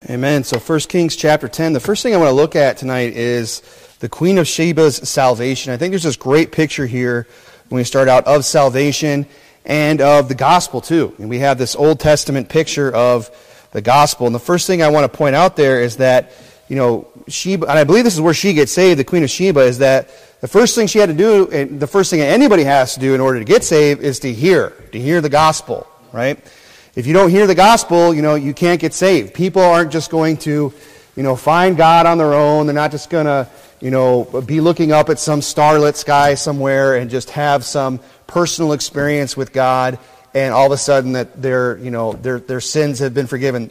Amen. So 1 Kings chapter 10, the first thing I want to look at tonight is the Queen of Sheba's salvation. I think there's this great picture here when we start out of salvation and of the gospel too. And we have this Old Testament picture of the gospel. And the first thing I want to point out there is that, Sheba, and I believe this is where she gets saved, the Queen of Sheba, is that the first thing she had to do, and the first thing anybody has to do in order to get saved, is to hear the gospel, right? If you don't hear the gospel, you can't get saved. People aren't just going to, find God on their own. They're not just going to, be looking up at some starlit sky somewhere and just have some personal experience with God, and all of a sudden that their sins have been forgiven.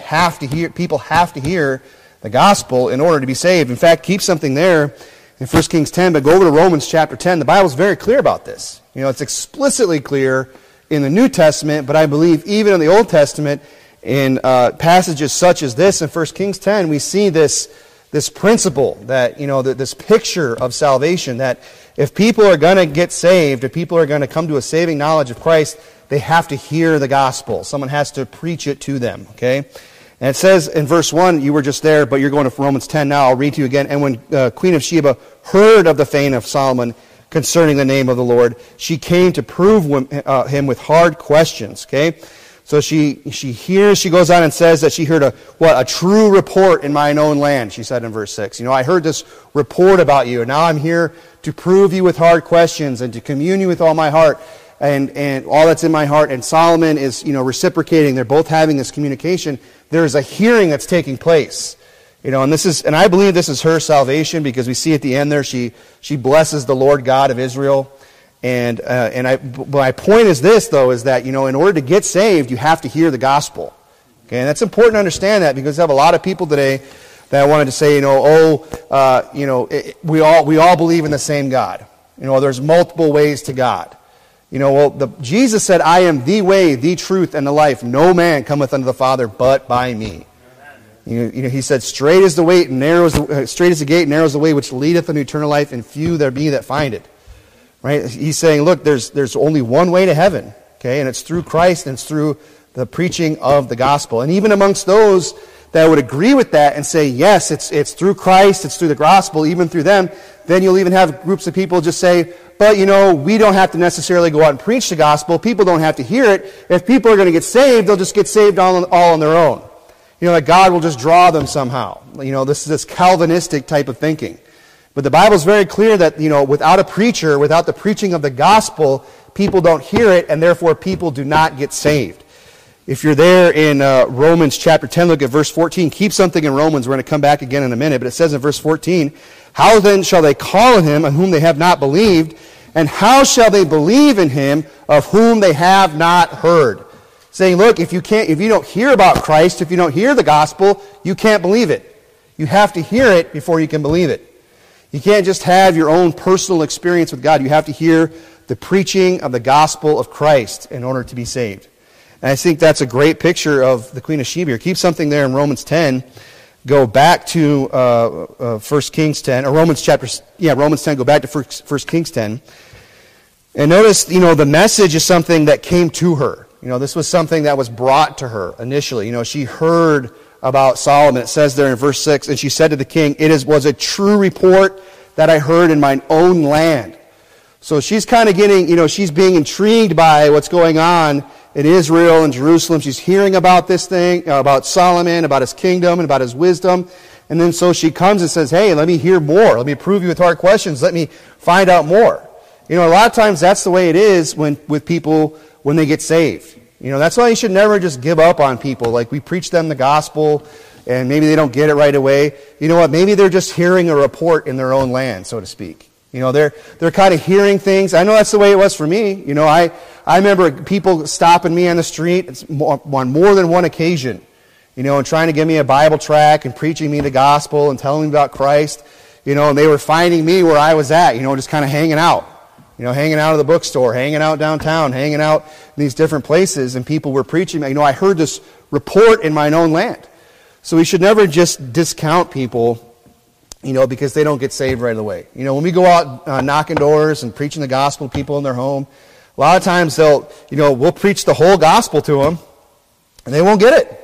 People have to hear the gospel in order to be saved. In fact, keep something there in 1 Kings 10, but go over to Romans chapter 10. The Bible's very clear about this. It's explicitly clear in the New Testament, but I believe even in the Old Testament, in passages such as this in 1 Kings 10, we see this principle that, this picture of salvation, that if people are going to get saved, if people are going to come to a saving knowledge of Christ, they have to hear the gospel. Someone has to preach it to them, okay? And it says in verse 1, you were just there, but you're going to Romans 10 now. I'll read to you again. And when Queen of Sheba heard of the fame of Solomon concerning the name of the Lord, she came to prove him with hard questions, okay? So she goes on and says that she heard a true report in mine own land, she said in verse 6. I heard this report about you, and now I'm here to prove you with hard questions and to commune you with all my heart and all that's in my heart. And Solomon is, reciprocating. They're both having this communication. There is a hearing that's taking place. And I believe this is her salvation, because we see at the end there she blesses the Lord God of Israel. And my point is this, though, is that, in order to get saved, you have to hear the gospel. Okay, and that's important to understand that, because we have a lot of people today that wanted to say, we all believe in the same God. There's multiple ways to God. Jesus said, I am the way, the truth, and the life. No man cometh unto the Father but by me. He said, straight is the gate, and narrow is the way which leadeth unto eternal life, and few there be that find it. Right? He's saying, look, there's only one way to heaven, okay, and it's through Christ, and it's through the preaching of the gospel. And even amongst those that would agree with that and say, yes, it's through Christ, it's through the gospel, even through them, then you'll even have groups of people just say, but we don't have to necessarily go out and preach the gospel. People don't have to hear it. If people are going to get saved, they'll just get saved all on their own. That God will just draw them somehow. This is this Calvinistic type of thinking. But the Bible's very clear that, without a preacher, without the preaching of the gospel, people don't hear it, and therefore people do not get saved. If you're there in Romans chapter 10, look at verse 14. Keep something in Romans. We're going to come back again in a minute. But it says in verse 14, how then shall they call on him on whom they have not believed? And how shall they believe in him of whom they have not heard? Saying, look, if you don't hear about Christ, if you don't hear the gospel, you can't believe it. You have to hear it before you can believe it. You can't just have your own personal experience with God. You have to hear the preaching of the gospel of Christ in order to be saved. And I think that's a great picture of the Queen of Sheba. Keep something there in Romans 10. Go back to 1 Kings 10, or Romans 10, go back to 1 Kings 10. And notice, the message is something that came to her. This was something that was brought to her initially. She heard about Solomon. It says there in verse 6, and she said to the king, was a true report that I heard in mine own land. So she's kind of getting, she's being intrigued by what's going on in Israel and Jerusalem. She's hearing about this thing, about Solomon, about his kingdom, and about his wisdom. And then so she comes and says, hey, let me hear more. Let me prove you with hard questions. Let me find out more. A lot of times that's the way it is with people when they get saved. That's why you should never just give up on people. Like, we preach them the gospel, and maybe they don't get it right away. You know what? Maybe they're just hearing a report in their own land, so to speak. They're kind of hearing things. I know that's the way it was for me. I remember people stopping me on the street on more than one occasion, and trying to give me a Bible tract and preaching me the gospel and telling me about Christ, and they were finding me where I was at, just kind of hanging out. Hanging out at the bookstore, hanging out downtown, hanging out in these different places, and people were preaching. I heard this report in mine own land. So we should never just discount people, because they don't get saved right away. When we go out knocking doors and preaching the gospel to people in their home, a lot of times we'll preach the whole gospel to them, and they won't get it.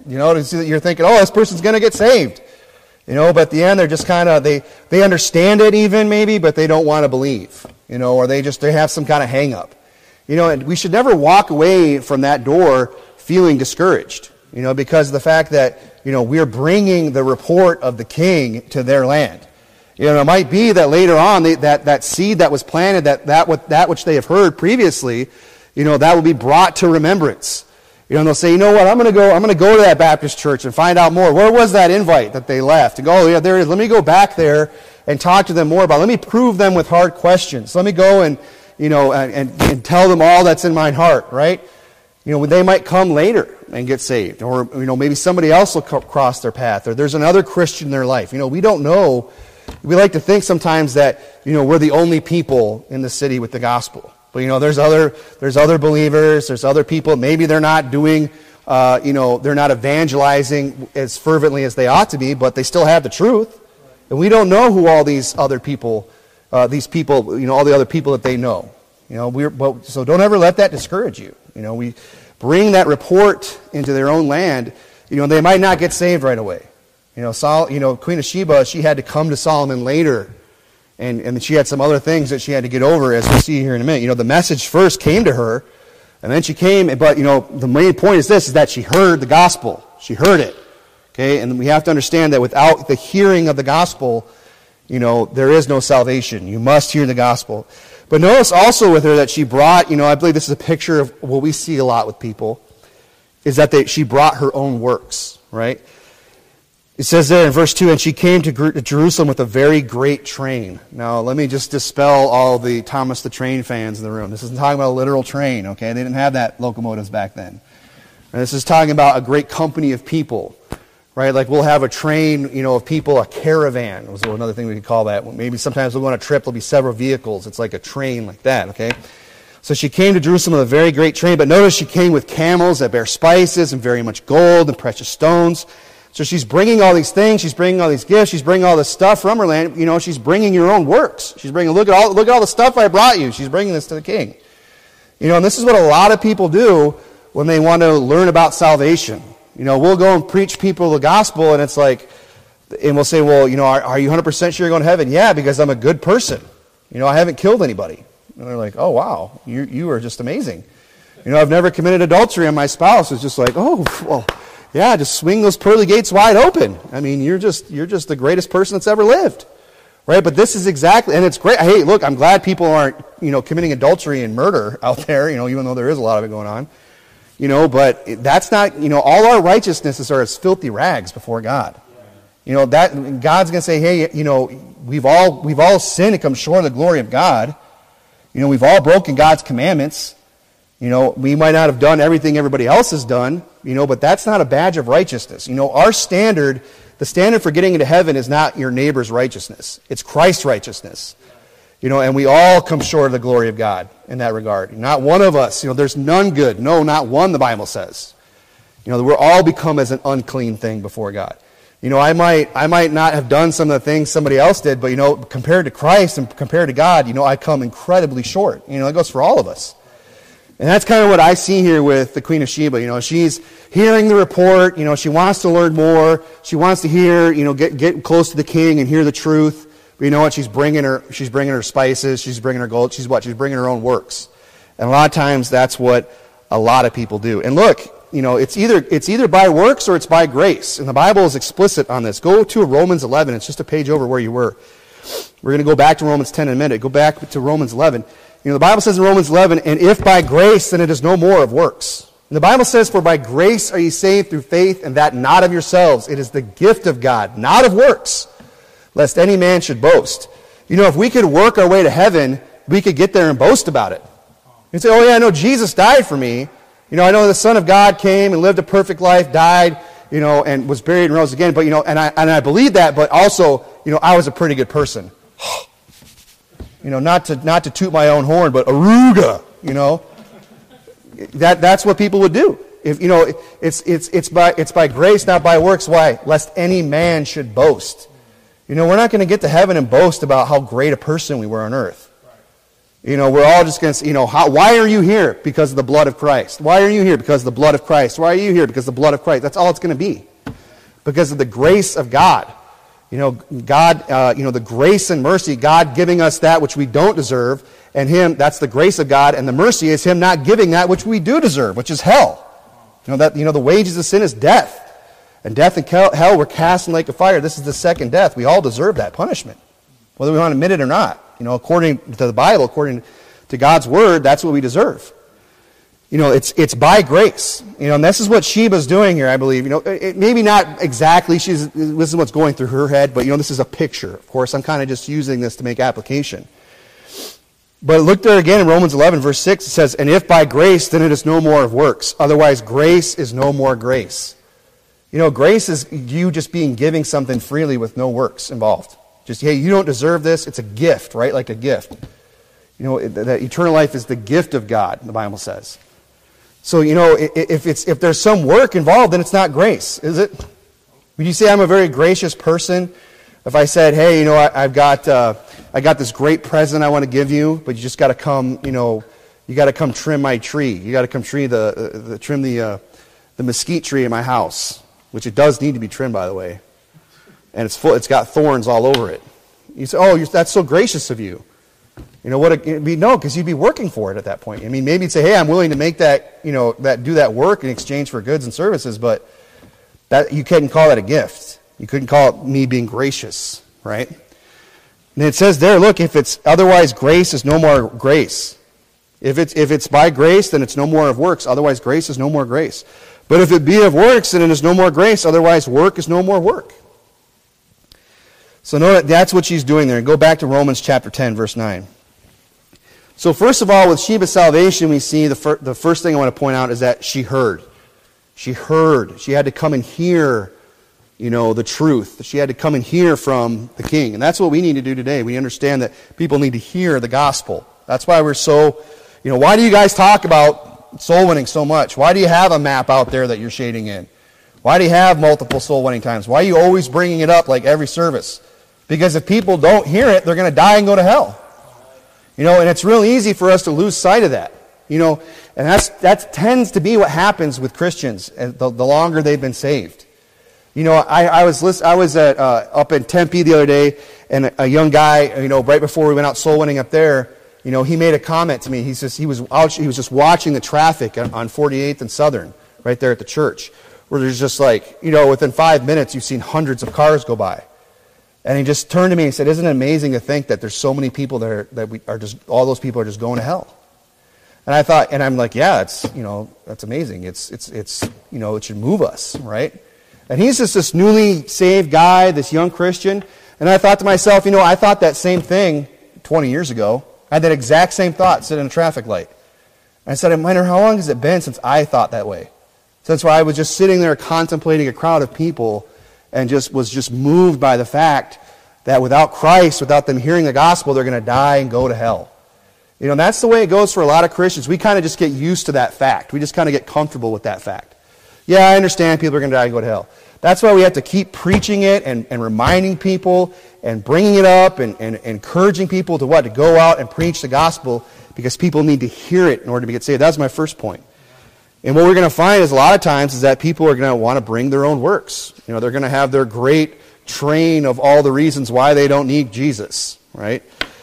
You know, you're thinking, oh, this person's going to get saved. You know, but at the end, they're just kind of, they understand it even maybe, but they don't want to believe. You know, or they have some kind of hang up. You know, and we should never walk away from that door feeling discouraged. You know, because of the fact that, you know, we're bringing the report of the king to their land. You know, it might be that later on, that seed that was planted, that which they have heard previously, you know, that will be brought to remembrance. You know, and they'll say, you know what, I'm going to go to that Baptist church and find out more. Where was that invite that they left? And go, oh, yeah, there it is. Let me go back there and talk to them more about it. Let me prove them with hard questions. Let me go and, you know, and tell them all that's in my heart, right? You know, they might come later and get saved. Or, you know, maybe somebody else will cross their path. Or there's another Christian in their life. You know, we don't know. We like to think sometimes that, you know, we're the only people in the city with the gospel. But, you know, there's other believers, there's other people. Maybe they're not doing, you know, they're not evangelizing as fervently as they ought to be, but they still have the truth. And we don't know who all these other people, you know, all the other people that they know. You know, so don't ever let that discourage you. You know, we bring that report into their own land. You know, they might not get saved right away. You know, Queen of Sheba, she had to come to Solomon later. And she had some other things that she had to get over, as we'll see here in a minute. You know, the message first came to her, and then she came, but, you know, the main point is this, is that she heard the gospel. She heard it. Okay, and we have to understand that without the hearing of the gospel, you know, there is no salvation. You must hear the gospel. But notice also with her that she brought, you know, I believe this is a picture of what we see a lot with people, is that she brought her own works, right? It says there in verse 2, and she came to Jerusalem with a very great train. Now, let me just dispel all the Thomas the Train fans in the room. This isn't talking about a literal train, okay? They didn't have that locomotives back then. And this is talking about a great company of people, right? Like we'll have a train, you know, of people, a caravan was another thing we could call that. Maybe sometimes we'll go on a trip, there'll be several vehicles. It's like a train like that, okay? So she came to Jerusalem with a very great train, but notice she came with camels that bear spices and very much gold and precious stones. So she's bringing all these things, she's bringing all these gifts, she's bringing all this stuff from her land. You know, she's bringing your own works. She's bringing, look at all the stuff I brought you. She's bringing this to the king. You know, and this is what a lot of people do when they want to learn about salvation. You know, we'll go and preach people the gospel, and it's like, and we'll say, well, you know, are you 100% sure you're going to heaven? Yeah, because I'm a good person. You know, I haven't killed anybody. And they're like, oh, wow, you are just amazing. You know, I've never committed adultery on my spouse. It's just like, oh, well, yeah, just swing those pearly gates wide open. I mean, you're just the greatest person that's ever lived, right? But this is exactly, and it's great. Hey, look, I'm glad people aren't, you know, committing adultery and murder out there, you know, even though there is a lot of it going on, you know. But that's not, you know, all our righteousnesses are as filthy rags before God. You know, that God's going to say, hey, you know, we've all sinned and come short of the glory of God. You know, we've all broken God's commandments. You know, we might not have done everything everybody else has done, you know, but that's not a badge of righteousness. You know, our standard, the standard for getting into heaven is not your neighbor's righteousness. It's Christ's righteousness. You know, and we all come short of the glory of God in that regard. Not one of us, you know, there's none good. No, not one, the Bible says. You know, we're all become as an unclean thing before God. You know, I might not have done some of the things somebody else did, but, you know, compared to Christ and compared to God, you know, I come incredibly short. You know, it goes for all of us. And that's kind of what I see here with the Queen of Sheba. You know, she's hearing the report. You know, she wants to learn more. She wants to hear, you know, get close to the king and hear the truth. But you know what? She's bringing her spices. She's bringing her gold. She's bringing her own works. And a lot of times that's what a lot of people do. And look, you know, it's either by works or it's by grace. And the Bible is explicit on this. Go to Romans 11. It's just a page over where you were. We're going to go back to Romans 10 in a minute. Go back to Romans 11. You know, the Bible says in Romans 11, and if by grace, then it is no more of works. And the Bible says, for by grace are ye saved through faith, and that not of yourselves. It is the gift of God, not of works, lest any man should boast. You know, if we could work our way to heaven, we could get there and boast about it. You'd say, oh yeah, I know Jesus died for me. You know, I know the Son of God came and lived a perfect life, died, you know, and was buried and rose again. But, you know, and I believe that, but also, you know, I was a pretty good person. You know, not to toot my own horn, but aruga, you know. That's what people would do. If you know, it's by grace, not by works. Why? Lest any man should boast. You know, we're not going to get to heaven and boast about how great a person we were on earth. We're all just going to say, why are you here? Because of the blood of Christ. Why are you here? Because of the blood of Christ. Why are you here? Because of the blood of Christ. That's all it's going to be. Because of the grace of God. God, the grace and mercy, God giving us that which we don't deserve, and Him, that's the grace of God, and the mercy is Him not giving that which we do deserve, which is hell. The wages of sin is death. And death and hell were cast in the lake of fire. This is the second death. We all deserve that punishment, whether we want to admit it or not. According to the Bible, according to God's Word, that's what we deserve. It's by grace. And this is what Sheba's doing here, I believe. Maybe not exactly, this is what's going through her head, but this is a picture. Of course, I'm kind of just using this to make application. But look there again in Romans 11, verse 6, it says, "And if by grace, then it is no more of works. Otherwise, grace is no more grace." Grace is you just giving something freely with no works involved. Just, hey, you don't deserve this. It's a gift, right? Like a gift. That eternal life is the gift of God, the Bible says. So, if there's some work involved, then it's not grace, is it? Would you say I'm a very gracious person if I said, hey, I got this great present I want to give you, but you just got to come, you got to come trim my tree. You got to come trim the mesquite tree in my house, which it does need to be trimmed, by the way. And it's got thorns all over it. You say, oh, that's so gracious of you. No, because you'd be working for it at that point. Maybe you'd say, hey, I'm willing to make that, do that work in exchange for goods and services, but that you couldn't call that a gift. You couldn't call it me being gracious, right? And it says there, look, if it's otherwise grace is no more grace. If it's by grace, then it's no more of works. Otherwise, grace is no more grace. But if it be of works, then it is no more grace. Otherwise, work is no more work. So note that's what she's doing there. Go back to Romans chapter 10, verse 9. So first of all, with Sheba's salvation, we see the first thing I want to point out is that she heard. She heard. She had to come and hear, the truth. She had to come and hear from the king. And that's what we need to do today. We understand that people need to hear the gospel. That's why we're so, why do you guys talk about soul winning so much? Why do you have a map out there that you're shading in? Why do you have multiple soul winning times? Why are you always bringing it up like every service? Because if people don't hear it, they're going to die and go to hell. And it's real easy for us to lose sight of that. And that tends to be what happens with Christians the longer they've been saved. I was up in Tempe the other day, and a young guy, right before we went out soul winning up there, he made a comment to me. He was just watching the traffic on 48th and Southern, right there at the church, where there's just within 5 minutes you've seen hundreds of cars go by. And he just turned to me and said, "Isn't it amazing to think that there's so many people that all those people are just going to hell?" And I thought, and I'm like, yeah, that's amazing. It should move us, right? And he's just this newly saved guy, this young Christian. And I thought to myself, I thought that same thing 20 years ago. I had that exact same thought sitting in a traffic light. And I said, I wonder how long has it been since I thought that way? Since I was just sitting there contemplating a crowd of people and was just moved by the fact that without Christ, without them hearing the gospel, they're going to die and go to hell. That's the way it goes for a lot of Christians. We kind of just get used to that fact. We just kind of get comfortable with that fact. Yeah, I understand people are going to die and go to hell. That's why we have to keep preaching it and reminding people and bringing it up and encouraging people to go out and preach the gospel, because people need to hear it in order to get saved. That's my first point. And what we're going to find is a lot of times is that people are going to want to bring their own works. They're going to have their great train of all the reasons why they don't need Jesus, right?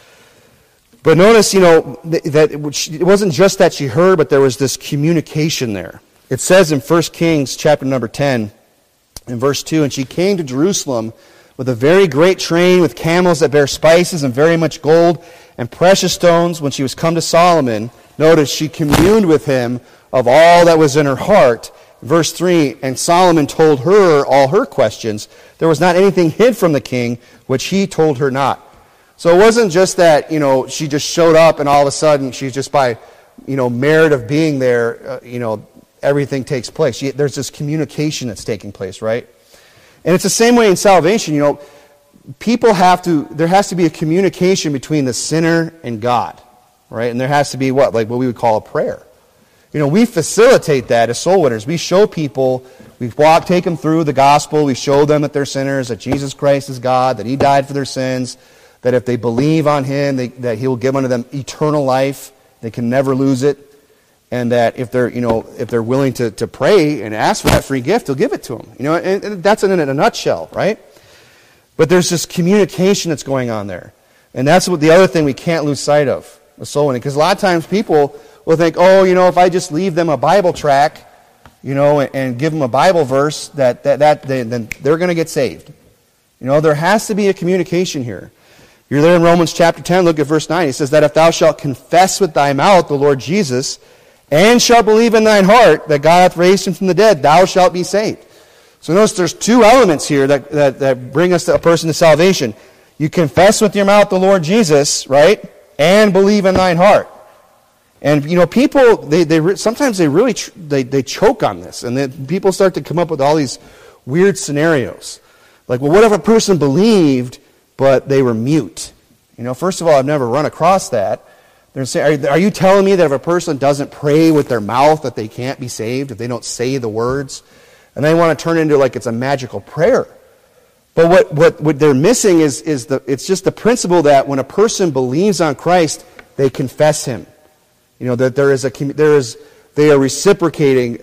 But notice, that it wasn't just that she heard, but there was this communication there. It says in 1 Kings chapter number 10, in verse 2, "And she came to Jerusalem with a very great train, with camels that bear spices and very much gold and precious stones. When she was come to Solomon," notice, "she communed with him of all that was in her heart." Verse 3, "And Solomon told her all her questions. There was not anything hid from the king, which he told her not." So it wasn't just that, she just showed up and all of a sudden she's just by, merit of being there, everything takes place. There's this communication that's taking place, right? And it's the same way in salvation. There has to be a communication between the sinner and God, right? And there has to be what we would call a prayer. We facilitate that as soul winners. We show people, we take them through the gospel, we show them that they're sinners, that Jesus Christ is God, that He died for their sins, that if they believe on him, that he will give unto them eternal life. They can never lose it. And that if they're willing to pray and ask for that free gift, he'll give it to them. And that's in a nutshell, right? But there's this communication that's going on there. And that's the other thing we can't lose sight of, the soul winning. Because a lot of times people will think, if I just leave them a Bible tract, and give them a Bible verse, then they're going to get saved. There has to be a communication here. You're there in Romans chapter 10, look at verse 9. It says that if thou shalt confess with thy mouth the Lord Jesus, and shalt believe in thine heart that God hath raised him from the dead, thou shalt be saved. So notice there's two elements here that bring us to a person to salvation. You confess with your mouth the Lord Jesus, right? And believe in thine heart. And people sometimes they really choke on this, and then people start to come up with all these weird scenarios. Like, well, what if a person believed but they were mute? First of all, I've never run across that. They're saying, are you telling me that if a person doesn't pray with their mouth that they can't be saved, if they don't say the words? And they want to turn it into like it's a magical prayer. But what they're missing is it's just the principle that when a person believes on Christ, they confess him. That they are reciprocating,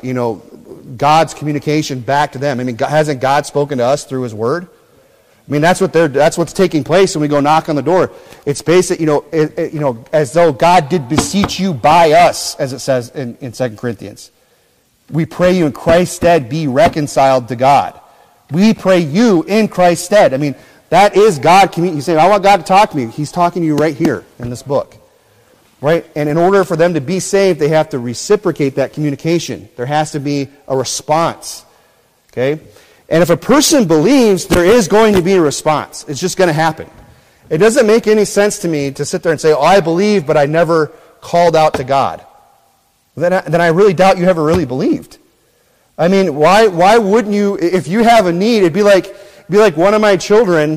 God's communication back to them. I mean, hasn't God spoken to us through his word? I mean, that's what's taking place when we go knock on the door. It's basic, as though God did beseech you by us, as it says in 2 Corinthians. We pray you in Christ's stead be reconciled to God. We pray you in Christ's stead. I mean, that is God. You say, I want God to talk to me. He's talking to you right here in this book. Right? And in order for them to be saved, they have to reciprocate that communication. There has to be a response. Okay? And if a person believes, there is going to be a response. It's just going to happen. It doesn't make any sense to me to sit there and say, I believe, but I never called out to God. Then I really doubt you ever really believed. I mean, why wouldn't you, if you have a need, it'd be like one of my children,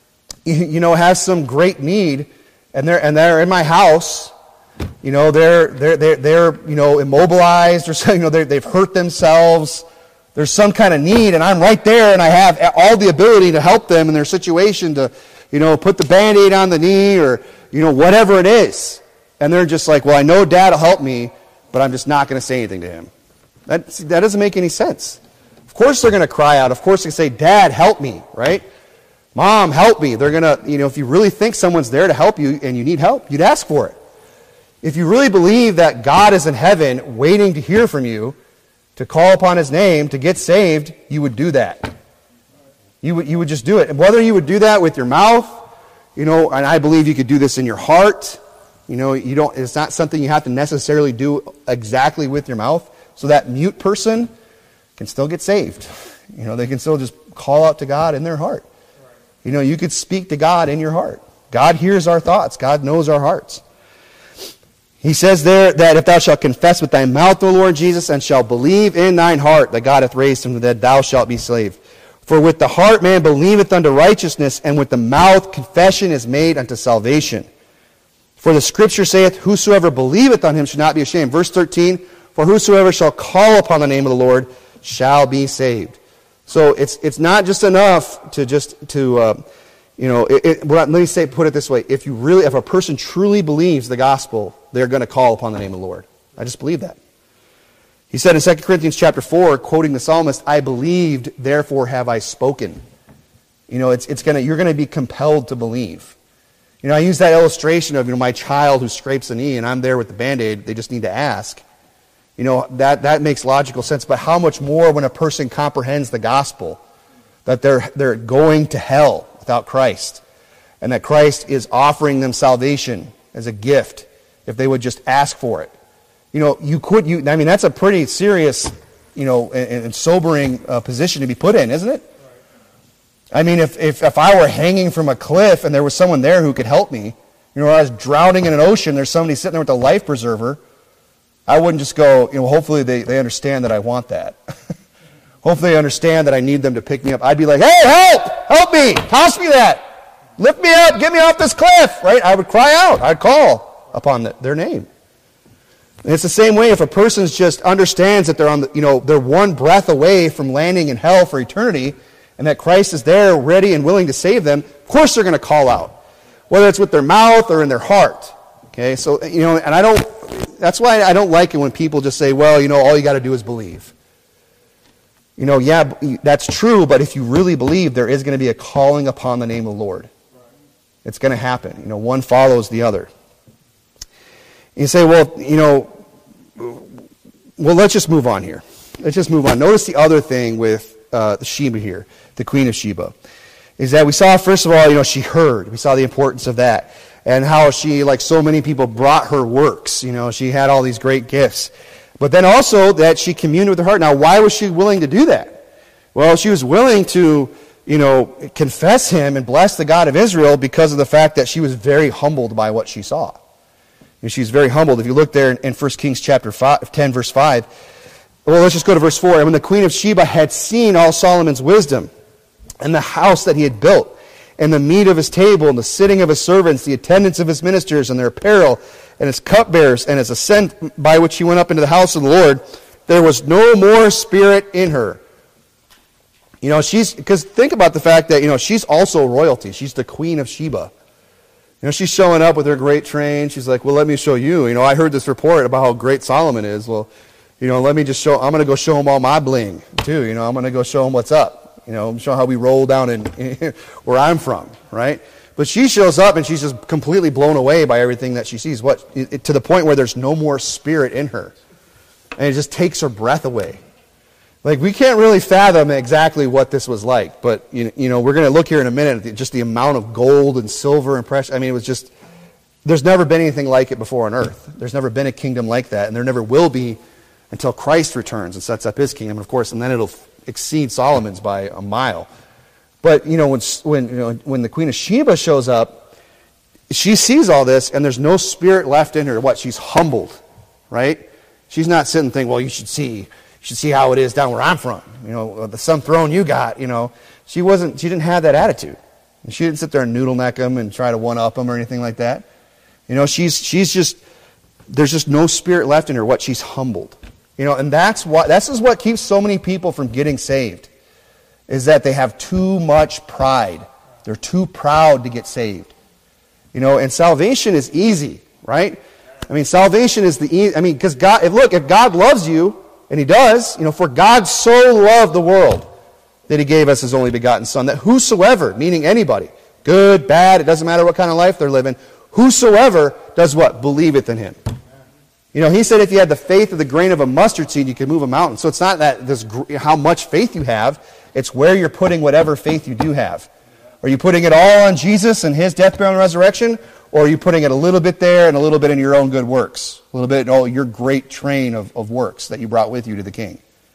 has some great need, and they're in my house, they're immobilized, or so, they've hurt themselves. There's some kind of need, and I'm right there, and I have all the ability to help them in their situation to, put the Band-Aid on the knee, or, whatever it is. And they're just like, well, I know Dad will help me, but I'm just not going to say anything to him. That doesn't make any sense. Of course they're going to cry out. Of course they say, Dad, help me, right? Mom, help me. They're going to, if you really think someone's there to help you and you need help, you'd ask for it. If you really believe that God is in heaven waiting to hear from you, to call upon his name, to get saved, you would do that. You would just do it. And whether you would do that with your mouth, and I believe you could do this in your heart, it's not something you have to necessarily do exactly with your mouth. So that mute person can still get saved. They can still just call out to God in their heart. You could speak to God in your heart. God hears our thoughts. God knows our hearts. He says there that if thou shalt confess with thy mouth the Lord Jesus, and shalt believe in thine heart that God hath raised him from the dead, thou shalt be saved. For with the heart man believeth unto righteousness, and with the mouth confession is made unto salvation. For the Scripture saith, whosoever believeth on him shall not be ashamed. Verse 13, for whosoever shall call upon the name of the Lord shall be saved. So it's not just enough to let me put it this way. If a person truly believes the gospel, they're going to call upon the name of the Lord. I just believe that. He said in 2 Corinthians chapter 4, quoting the psalmist, I believed, therefore have I spoken. You're going to be compelled to believe. I use that illustration of, my child who scrapes a knee and I'm there with the Band-Aid, they just need to ask. That makes logical sense. But how much more when a person comprehends the gospel, that they're going to hell without Christ, and that Christ is offering them salvation as a gift if they would just ask for it. That's a pretty serious, and sobering position to be put in, isn't it? I mean, if I were hanging from a cliff and there was someone there who could help me, or I was drowning in an ocean, there's somebody sitting there with a life preserver, I wouldn't just go, hopefully they understand that I want that. Hopefully they understand that I need them to pick me up. I'd be like, hey, help me, toss me that, lift me up, get me off this cliff, right? I would cry out, I'd call upon their name. And it's the same way if a person just understands that they're they're one breath away from landing in hell for eternity, and that Christ is there ready and willing to save them, of course they're going to call out. whether it's with their mouth or in their heart. Okay, so, and that's why I don't like it when people just say, well, all you got to do is believe. Yeah, that's true, but if you really believe, there is going to be a calling upon the name of the Lord. It's going to happen. One follows the other. You say, well, let's just move on here. Let's just move on. Notice the other thing with Sheba here, the Queen of Sheba, is that we saw, first of all, she heard. We saw the importance of that. And how she, like so many people, brought her works. She had all these great gifts. But then also that she communed with her heart. Now, why was she willing to do that? Well, she was willing to, confess him and bless the God of Israel because of the fact that she was very humbled by what she saw. She's very humbled. If you look there in 1 Kings chapter 10, verse 5, well, let's just go to verse 4. And when the Queen of Sheba had seen all Solomon's wisdom and the house that he had built, and the meat of his table, and the sitting of his servants, the attendance of his ministers, and their apparel, and his cupbearers, and his ascent by which he went up into the house of the Lord, there was no more spirit in her. Because think about the fact that, she's also royalty. She's the Queen of Sheba. She's showing up with her great train. She's like, well, let me show you. I heard this report about how great Solomon is. Well, let me just I'm going to go show him all my bling, too. I'm going to go show him what's up. Show how we roll down in where I'm from, right? But she shows up and she's just completely blown away by everything that she sees. To the point where there's no more spirit in her. And it just takes her breath away. Like, we can't really fathom exactly what this was like. But, we're going to look here in a minute at just the amount of gold and silver and precious. It was just, there's never been anything like it before on earth. There's never been a kingdom like that. And there never will be until Christ returns and sets up his kingdom. And of course, and then it'll exceed Solomon's by a mile. But when the Queen of Sheba shows up, she sees all this and there's no spirit left in her. She's humbled, right? She's not sitting thinking, well, you should see how it is down where I'm from. Some throne you got. She didn't have that attitude. And she didn't sit there and noodle neck them and try to one up them or anything like that. She's just, there's just no spirit left in her. She's humbled. And this is what keeps so many people from getting saved, is that they have too much pride. They're too proud to get saved. And salvation is easy, right? Salvation is because God, if God loves you, and he does, for God so loved the world that he gave us his only begotten Son, that whosoever, meaning anybody, good, bad, it doesn't matter what kind of life they're living, whosoever does what? Believeth in him. He said if you had the faith of the grain of a mustard seed, you could move a mountain. So it's not that how much faith you have. It's where you're putting whatever faith you do have. Are you putting it all on Jesus and his death, burial, and resurrection? Or are you putting it a little bit there and a little bit in your own good works? A little bit in your great train of works that you brought with you to the King.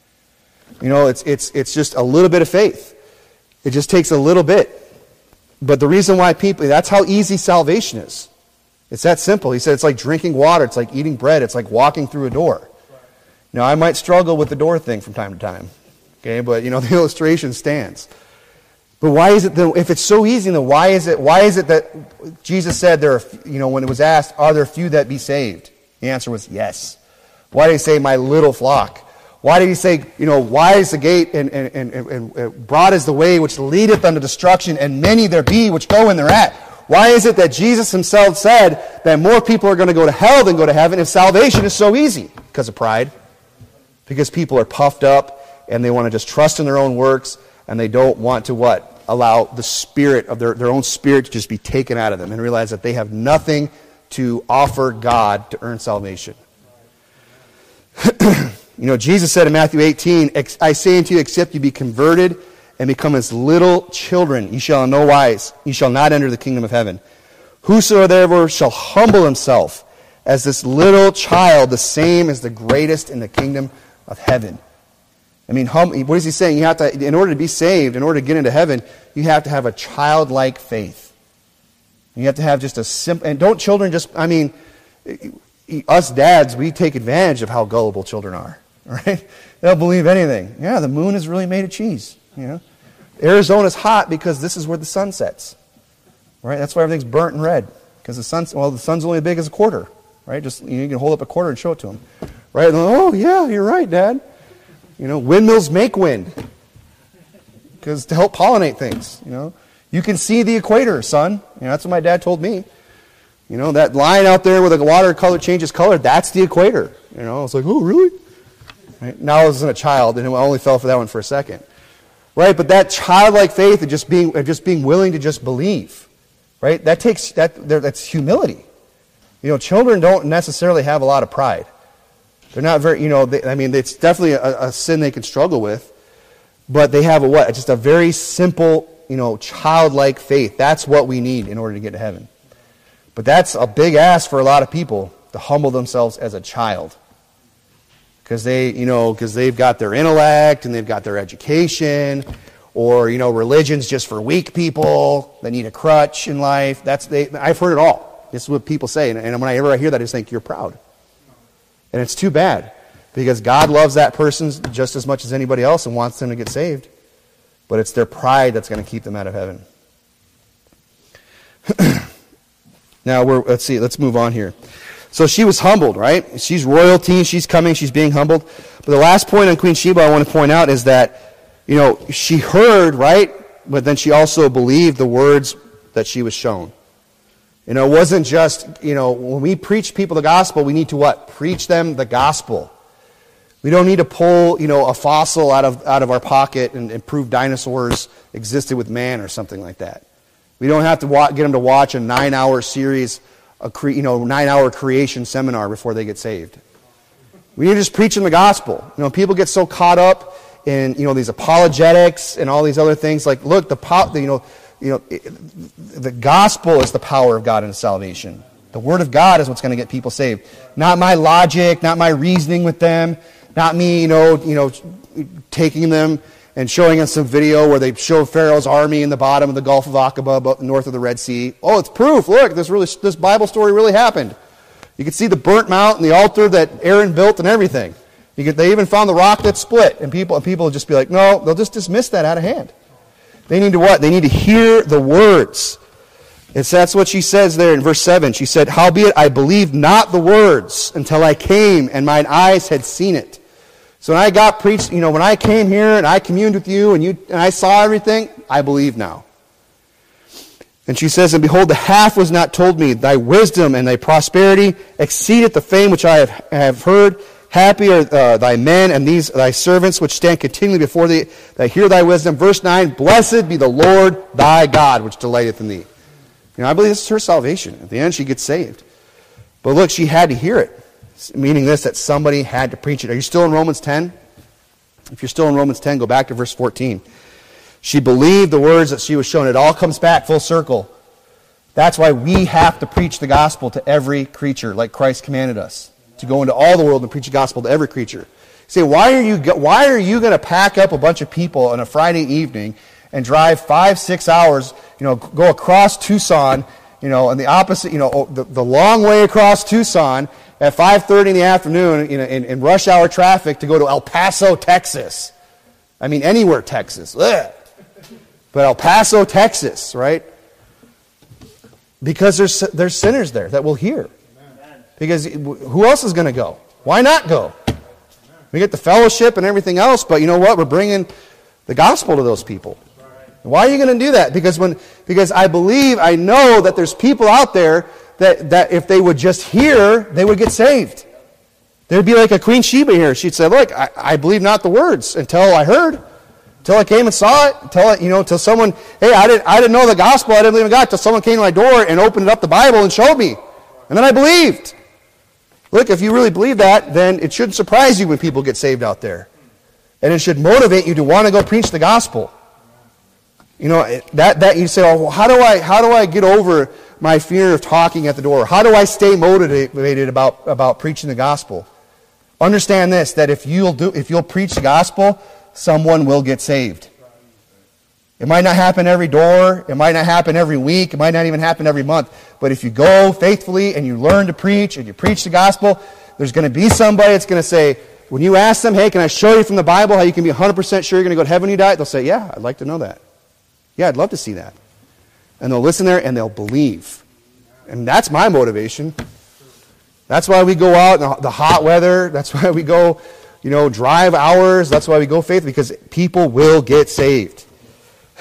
It's just a little bit of faith. It just takes a little bit. But the reason why that's how easy salvation is. It's that simple. He said it's like drinking water. It's like eating bread. It's like walking through a door. Now, I might struggle with the door thing from time to time. Okay, but, the illustration stands. But why is it, if it's so easy, then why is it that Jesus said there are, when it was asked, are there few that be saved? The answer was yes. Why did he say, my little flock? Why did he say, wide is the gate and broad is the way which leadeth unto destruction, and many there be which go in thereat? Why is it that Jesus himself said that more people are going to go to hell than go to heaven if salvation is so easy? Because of pride. Because people are puffed up and they want to just trust in their own works, and they don't want to allow the spirit of their own spirit to just be taken out of them and realize that they have nothing to offer God to earn salvation. Jesus said in Matthew 18, I say unto you, except you be converted and become as little children, ye shall in no wise, ye shall not enter the kingdom of heaven. Whosoever therefore shall humble himself as this little child, the same is the greatest in the kingdom of heaven. What is he saying? You have to, in order to be saved, in order to get into heaven, you have to have a childlike faith. You have to have just a simple, and don't children just, us dads, we take advantage of how gullible children are, right? They'll believe anything. Yeah, the moon is really made of cheese, Arizona's hot because this is where the sun sets, right? That's why everything's burnt and red, because the sun's only as big as a quarter, right? Just, you can hold up a quarter and show it to them, right? And oh, yeah, you're right, Dad. Windmills make wind, because to help pollinate things, You You can see the equator, son. That's what my dad told me. That line out there where the water color changes color, that's the equator. I was like, oh, really? Right? Now I wasn't a child, and I only fell for that one for a second. Right? But that childlike faith of just being willing to just believe, right? That's humility. Children don't necessarily have a lot of pride. They're not very, it's definitely a sin they can struggle with, but they have just a very simple, childlike faith. That's what we need in order to get to heaven. But that's a big ask for a lot of people, to humble themselves as a child. Because they've got their intellect and they've got their education, or religion's just for weak people that need a crutch in life. I've heard it all. This is what people say, and whenever I hear that, I just think you're proud, and it's too bad, because God loves that person just as much as anybody else and wants them to get saved, but it's their pride that's going to keep them out of heaven. Now let's move on here. So she was humbled, right? She's royalty, she's coming, she's being humbled. But the last point on Queen Sheba I want to point out is that, she heard, right? But then she also believed the words that she was shown. It wasn't just, when we preach people the gospel, we need to what? Preach them the gospel. We don't need to pull, a fossil out of our pocket and prove dinosaurs existed with man or something like that. We don't have to get them to watch a 9-hour series, a 9-hour creation seminar before they get saved. We need to just preach them the gospel. People get so caught up in these apologetics and all these other things. Like, look, the gospel is the power of God into salvation. The word of God is what's going to get people saved. Not my logic, not my reasoning with them, not me, taking them and showing us some video where they show Pharaoh's army in the bottom of the Gulf of Aqaba, north of the Red Sea. Oh, it's proof. Look, this Bible story really happened. You can see the burnt mount and the altar that Aaron built and everything. They even found the rock that split, and people will just be like, no, they'll just dismiss that out of hand. They need to what? They need to hear the words. That's what she says there in verse 7. She said, howbeit I believed not the words until I came, and mine eyes had seen it. So when I got preached, when I came here and I communed with you and I saw everything, I believe now. And she says, and behold, the half was not told me. Thy wisdom and thy prosperity exceedeth the fame which I have heard. Happy are thy men and these thy servants which stand continually before thee, that hear thy wisdom. Verse 9, blessed be the Lord thy God, which delighteth in thee. I believe this is her salvation. At the end, she gets saved. But look, she had to hear it. Meaning this, that somebody had to preach it. Are you still in Romans 10? If you're still in Romans 10, go back to verse 14. She believed the words that she was shown. It all comes back full circle. That's why we have to preach the gospel to every creature, like Christ commanded us, to go into all the world and preach the gospel to every creature. You say, why are you going to pack up a bunch of people on a Friday evening and drive 5-6 hours, go across Tucson, and the opposite, the long way across Tucson at 5:30 in the afternoon in rush hour traffic to go to El Paso, Texas? I mean, anywhere Texas. Ugh. But El Paso, Texas, right? Because there's sinners there that will hear. Because who else is going to go? Why not go? We get the fellowship and everything else, but you know what? We're bringing the gospel to those people. Why are you going to do that? Because I know that there's people out there that if they would just hear, they would get saved. There'd be like a Queen Sheba here. She'd say, look, I believe not the words until I heard, until I came and saw it, until someone, hey, I didn't know the gospel, I didn't believe in God, until someone came to my door and opened up the Bible and showed me. And then I believed. Look, if you really believe that, then it shouldn't surprise you when people get saved out there. And it should motivate you to want to go preach the gospel. That you say, oh, well, how do I get over my fear of talking at the door? How do I stay motivated about preaching the gospel? Understand this, that if you'll preach the gospel, someone will get saved. It might not happen every door, it might not happen every week, it might not even happen every month, but if you go faithfully and you learn to preach and you preach the gospel, there's going to be somebody that's going to say, when you ask them, hey, can I show you from the Bible how you can be 100% sure you're going to go to heaven when you die? They'll say, yeah, I'd like to know that. Yeah, I'd love to see that. And they'll listen there and they'll believe. And that's my motivation. That's why we go out in the hot weather. That's why we go, drive hours. That's why we go faith, because people will get saved.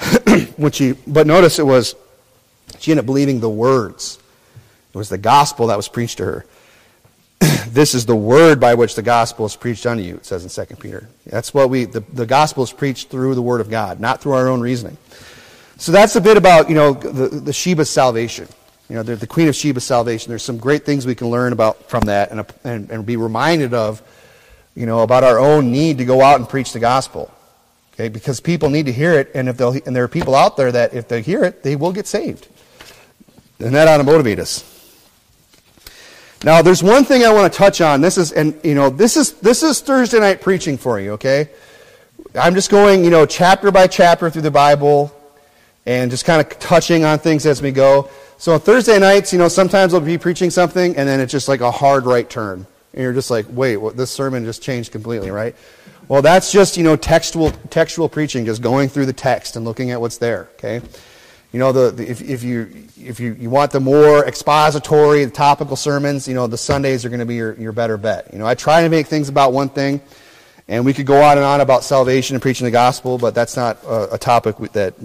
But notice she ended up believing the words. It was the gospel that was preached to her. This is the word by which the gospel is preached unto you, it says in 2 Peter. That's what the gospel is preached through the word of God, not through our own reasoning. So that's a bit about, the Sheba's salvation. The Queen of Sheba's salvation. There's some great things we can learn about from that and be reminded of, about our own need to go out and preach the gospel. Okay, because people need to hear it, and there are people out there that if they hear it, they will get saved. And that ought to motivate us. Now, there's one thing I want to touch on. This is Thursday night preaching for you, okay? I'm just going, chapter by chapter through the Bible and just kind of touching on things as we go. So on Thursday nights, sometimes I'll be preaching something and then it's just like a hard right turn. And you're just like, wait, this sermon just changed completely, right? Well, that's just, textual preaching, just going through the text and looking at what's there, okay? If you want the more expository, the topical sermons, the Sundays are going to be your better bet. I try to make things about one thing, and we could go on and on about salvation and preaching the gospel, but that's not a topic that's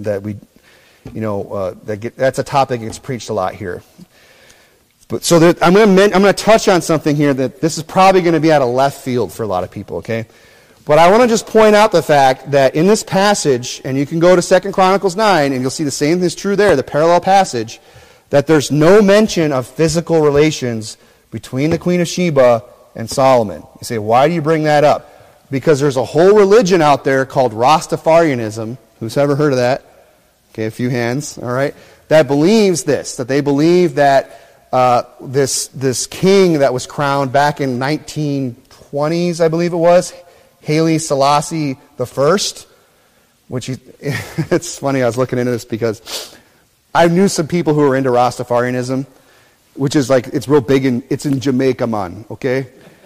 a topic that gets preached a lot here. But so I'm going to touch on something here that this is probably going to be out of left field for a lot of people, okay? But I want to just point out the fact that in this passage, and you can go to 2 Chronicles 9, and you'll see the same thing is true there, the parallel passage, that there's no mention of physical relations between the Queen of Sheba and Solomon. You say, why do you bring that up? Because there's a whole religion out there called Rastafarianism. Who's ever heard of that? Okay, a few hands, all right. That believes this, that they believe that this king that was crowned back in 1920s, I believe it was, Haile Selassie the First, it's funny, I was looking into this because I knew some people who were into Rastafarianism, which is like, it's real big, it's in Jamaica, man, okay?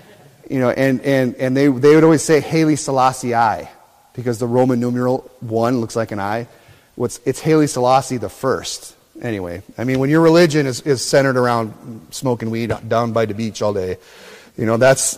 And they would always say Haile Selassie I, because the Roman numeral 1 looks like an I. It's Haile Selassie the First. Anyway, I mean, when your religion is centered around smoking weed down by the beach all day, that's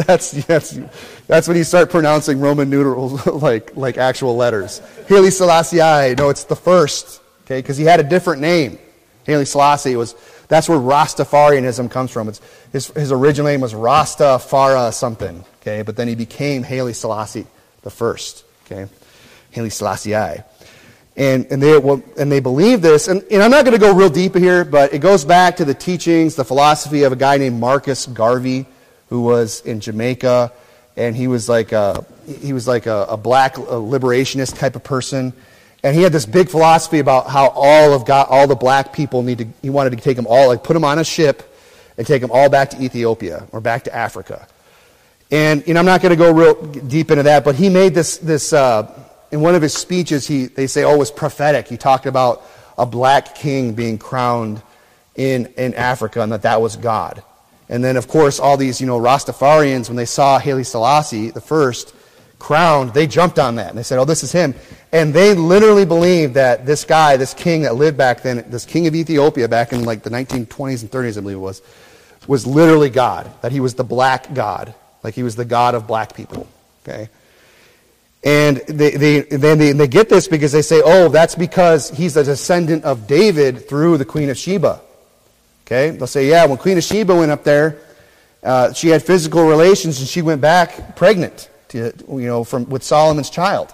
when you start pronouncing Roman numerals like actual letters. Haile Selassie I, no, it's the first, okay, because he had a different name. Haile Selassie that's where Rastafarianism comes from. His original name was Rastafara something, okay, but then he became Haile Selassie the First, okay, Haile Selassie I. And they believe this, and I'm not going to go real deep here, but it goes back to the teachings, the philosophy of a guy named Marcus Garvey, who was in Jamaica, and he was like a black liberationist type of person, and he had this big philosophy about how all the black people he wanted to take them all, like put them on a ship and take them all back to Ethiopia or back to Africa. And I'm not going to go real deep into that, but he made this in one of his speeches, they say, it was prophetic. He talked about a black king being crowned in Africa and that was God. And then, of course, all these, Rastafarians, when they saw Haile Selassie the First crowned, they jumped on that. And they said, this is him. And they literally believed that this guy, this king that lived back then, this king of Ethiopia back in like the 1920s and 30s, I believe it was literally God. That he was the black God. Like he was the God of black people. Okay? And they get this because they say, that's because he's a descendant of David through the Queen of Sheba. Okay? They'll say, when Queen of Sheba went up there, she had physical relations and she went back pregnant, with Solomon's child.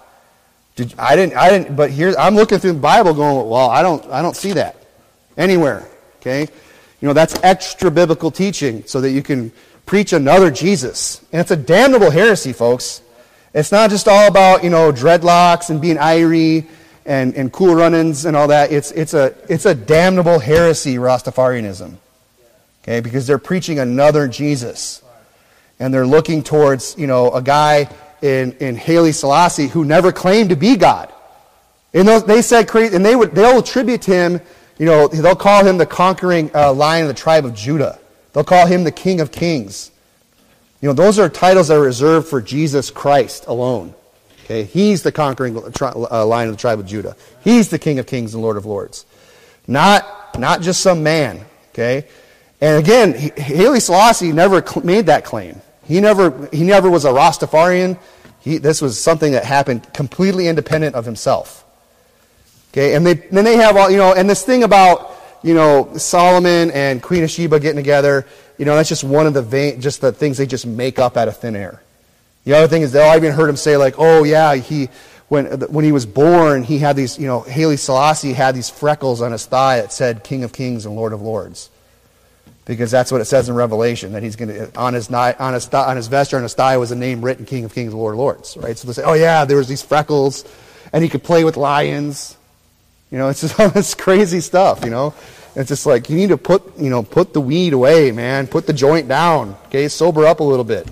But here I'm looking through the Bible going, I don't see that anywhere. Okay? That's extra biblical teaching so that you can preach another Jesus. And it's a damnable heresy, folks. It's not just all about, dreadlocks and being irie and cool run-ins and all that. It's a damnable heresy, Rastafarianism. Okay, because they're preaching another Jesus. And they're looking towards, a guy in Haile Selassie who never claimed to be God. And they said and they'll attribute him, they'll call him the conquering lion of the tribe of Judah. They'll call him the King of Kings. Those are titles that are reserved for Jesus Christ alone. Okay, he's the conquering lion of the tribe of Judah. He's the King of Kings and Lord of Lords. Not just some man. Okay, and again, Haile Selassie never made that claim. He never was a Rastafarian. This was something that happened completely independent of himself. Okay, and then they have all, and this thing about, Solomon and Queen of Sheba getting together, that's just one of the the things they just make up out of thin air. The other thing is, I even heard him say, like, oh yeah, when he was born, he had these, Haile Selassie had these freckles on his thigh that said King of Kings and Lord of Lords. Because that's what it says in Revelation, that he's going to, on his vest or on his thigh was a name written, King of Kings and Lord of Lords. Right? So they say, oh yeah, there was these freckles, and he could play with lions. It's just all this crazy stuff, It's just like, you need to put the weed away, man. Put the joint down. Okay, sober up a little bit,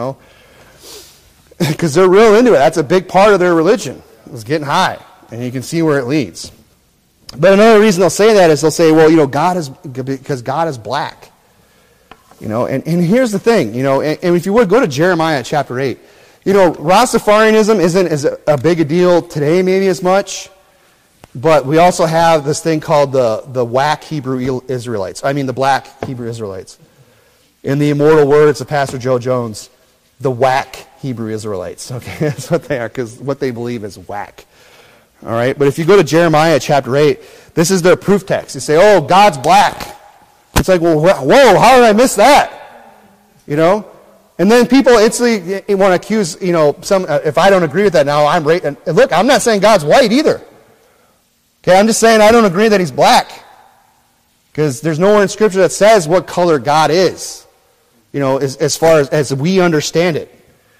Because they're real into it. That's a big part of their religion. It's getting high. And you can see where it leads. But another reason they'll say that is they'll say, well, because God is black. And here's the thing, and if you would, go to Jeremiah chapter 8. Rastafarianism isn't as a big a deal today maybe as much. But we also have this thing called the whack Hebrew Israelites. I mean the black Hebrew Israelites. In the immortal words of Pastor Joe Jones, the whack Hebrew Israelites. Okay, that's what they are, because what they believe is whack. All right, but if you go to Jeremiah chapter 8, this is their proof text. They say, oh, God's black. It's like, well, whoa, how did I miss that? And then people instantly want to accuse, if I don't agree with that now, I'm right. And look, I'm not saying God's white either. Okay, I'm just saying I don't agree that he's black. Because there's nowhere in Scripture that says what color God is. As far as we understand it.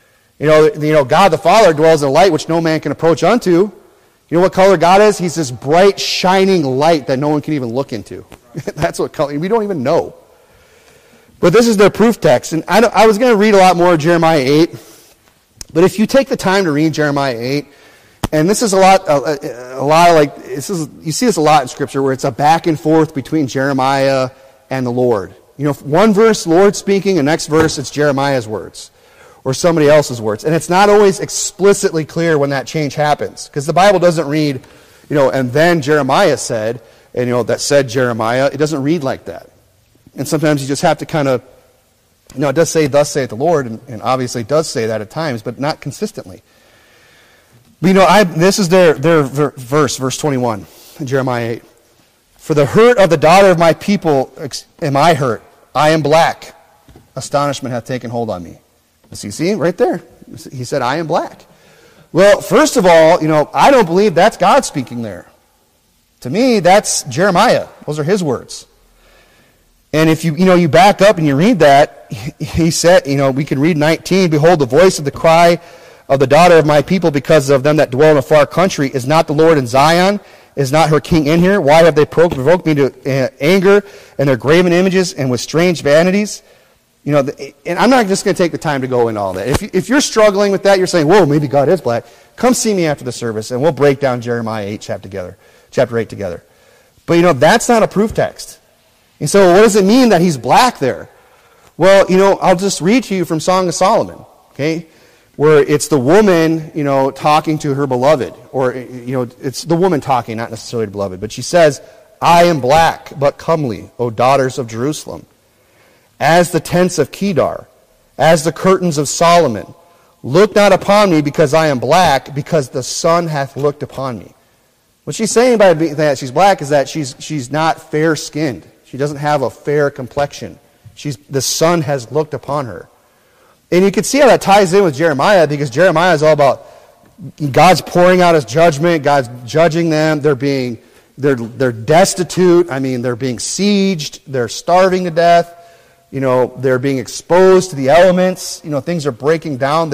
God the Father dwells in light which no man can approach unto. You know what color God is? He's this bright, shining light that no one can even look into. That's what color, we don't even know. But this is their proof text. And I was going to read a lot more of Jeremiah 8. But if you take the time to read Jeremiah 8, and this is a lot of like, you see this a lot in Scripture where it's a back and forth between Jeremiah and the Lord. One verse, Lord speaking, and next verse, it's Jeremiah's words. Or somebody else's words. And it's not always explicitly clear when that change happens. Because the Bible doesn't read, and then Jeremiah said, and that said Jeremiah. It doesn't read like that. And sometimes you just have to kind of, it does say, thus saith the Lord, and obviously it does say that at times, but not consistently. But this is their verse 21, in Jeremiah 8. For the hurt of the daughter of my people am I hurt. I am black. Astonishment hath taken hold on me. So you see, right there. He said, I am black. Well, first of all, I don't believe that's God speaking there. To me, that's Jeremiah. Those are his words. And if you back up and you read that, he said, we can read 19, behold, the voice of the cry of the daughter of my people because of them that dwell in a far country. Is not the Lord in Zion? Is not her king in here? Why have they provoked me to anger and their graven images and with strange vanities? And I'm not just going to take the time to go into all that. If you're struggling with that, you're saying, whoa, maybe God is black. Come see me after the service, and we'll break down Jeremiah 8 chapter 8 together. But, that's not a proof text. And so what does it mean that he's black there? Well, I'll just read to you from Song of Solomon, okay, where it's the woman, talking to her beloved. Or, it's the woman talking, not necessarily the beloved. But she says, I am black, but comely, O daughters of Jerusalem. As the tents of Kedar, as the curtains of Solomon. Look not upon me because I am black, because the sun hath looked upon me. What she's saying by that she's black is that she's not fair-skinned. She doesn't have a fair complexion. The sun has looked upon her. And you can see how that ties in with Jeremiah, because Jeremiah is all about God's pouring out his judgment, God's judging them, they're destitute, they're being sieged, they're starving to death. They're being exposed to the elements. Things are breaking down.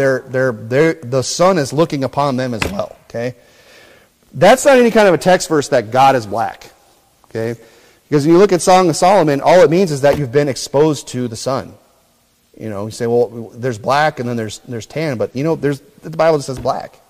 The sun is looking upon them as well. Okay, that's not any kind of a text verse that God is black. Okay, because when you look at Song of Solomon, all it means is that you've been exposed to the sun. You say, well, there's black and then there's tan, but the Bible just says black.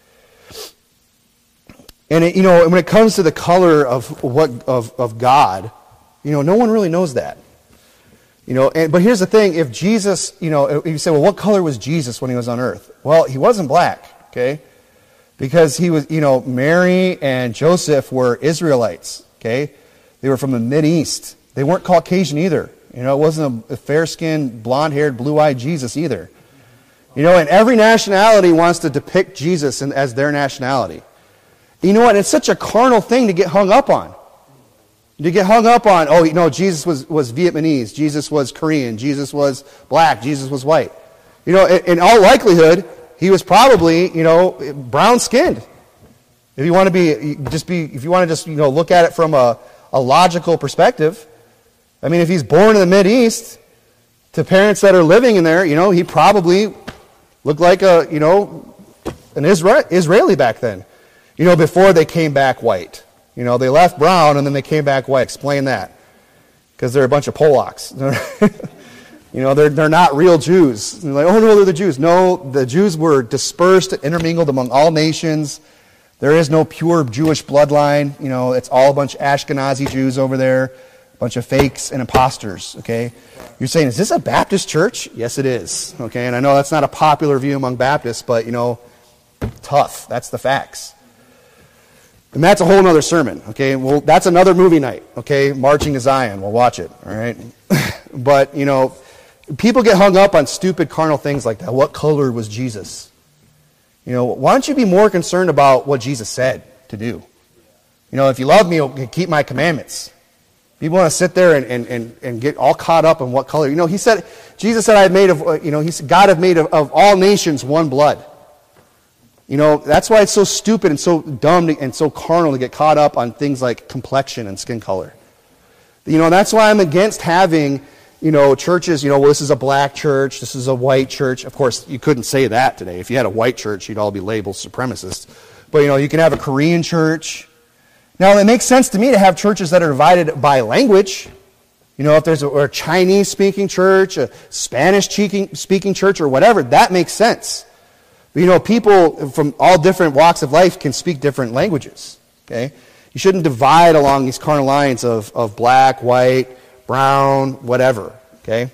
And when it comes to the color of God, no one really knows that. But here's the thing, if Jesus, if you say, well, what color was Jesus when he was on earth? Well, he wasn't black, okay? Because he was, Mary and Joseph were Israelites, okay? They were from the Mideast. They weren't Caucasian either. It wasn't a fair-skinned, blonde-haired, blue-eyed Jesus either. And every nationality wants to depict Jesus as their nationality. You know what? It's such a carnal thing to get hung up on. To get hung up on, oh, Jesus was Vietnamese, Jesus was Korean, Jesus was black, Jesus was white. In all likelihood, he was probably, brown-skinned. If you want to look at it from a logical perspective. I mean, if he's born in the Mideast, to parents that are living in there, he probably looked like an Israeli back then. Before they came back white. They left brown and then they came back white. Explain that. Because they're a bunch of Polacks. They're not real Jews. They're like, oh no, they're the Jews. No, the Jews were dispersed, intermingled among all nations. There is no pure Jewish bloodline. It's all a bunch of Ashkenazi Jews over there. A bunch of fakes and imposters, okay? You're saying, is this a Baptist church? Yes, it is, okay? And I know that's not a popular view among Baptists, but, tough. That's the facts. And that's a whole other sermon, okay? Well, that's another movie night, okay? Marching to Zion. We'll watch it, all right? But, people get hung up on stupid carnal things like that. What color was Jesus? Why don't you be more concerned about what Jesus said to do? If you love me, keep my commandments. People want to sit there and get all caught up in what color. Jesus said, God have made of all nations one blood. That's why it's so stupid and so dumb and so carnal to get caught up on things like complexion and skin color. That's why I'm against having, churches, well, this is a black church, this is a white church. Of course, you couldn't say that today. If you had a white church, you'd all be labeled supremacists. But, you can have a Korean church. Now, it makes sense to me to have churches that are divided by language. If there's a Chinese-speaking church, a Spanish-speaking church, or whatever, that makes sense. But, people from all different walks of life can speak different languages, okay? You shouldn't divide along these carnal lines of black, white, brown, whatever, okay?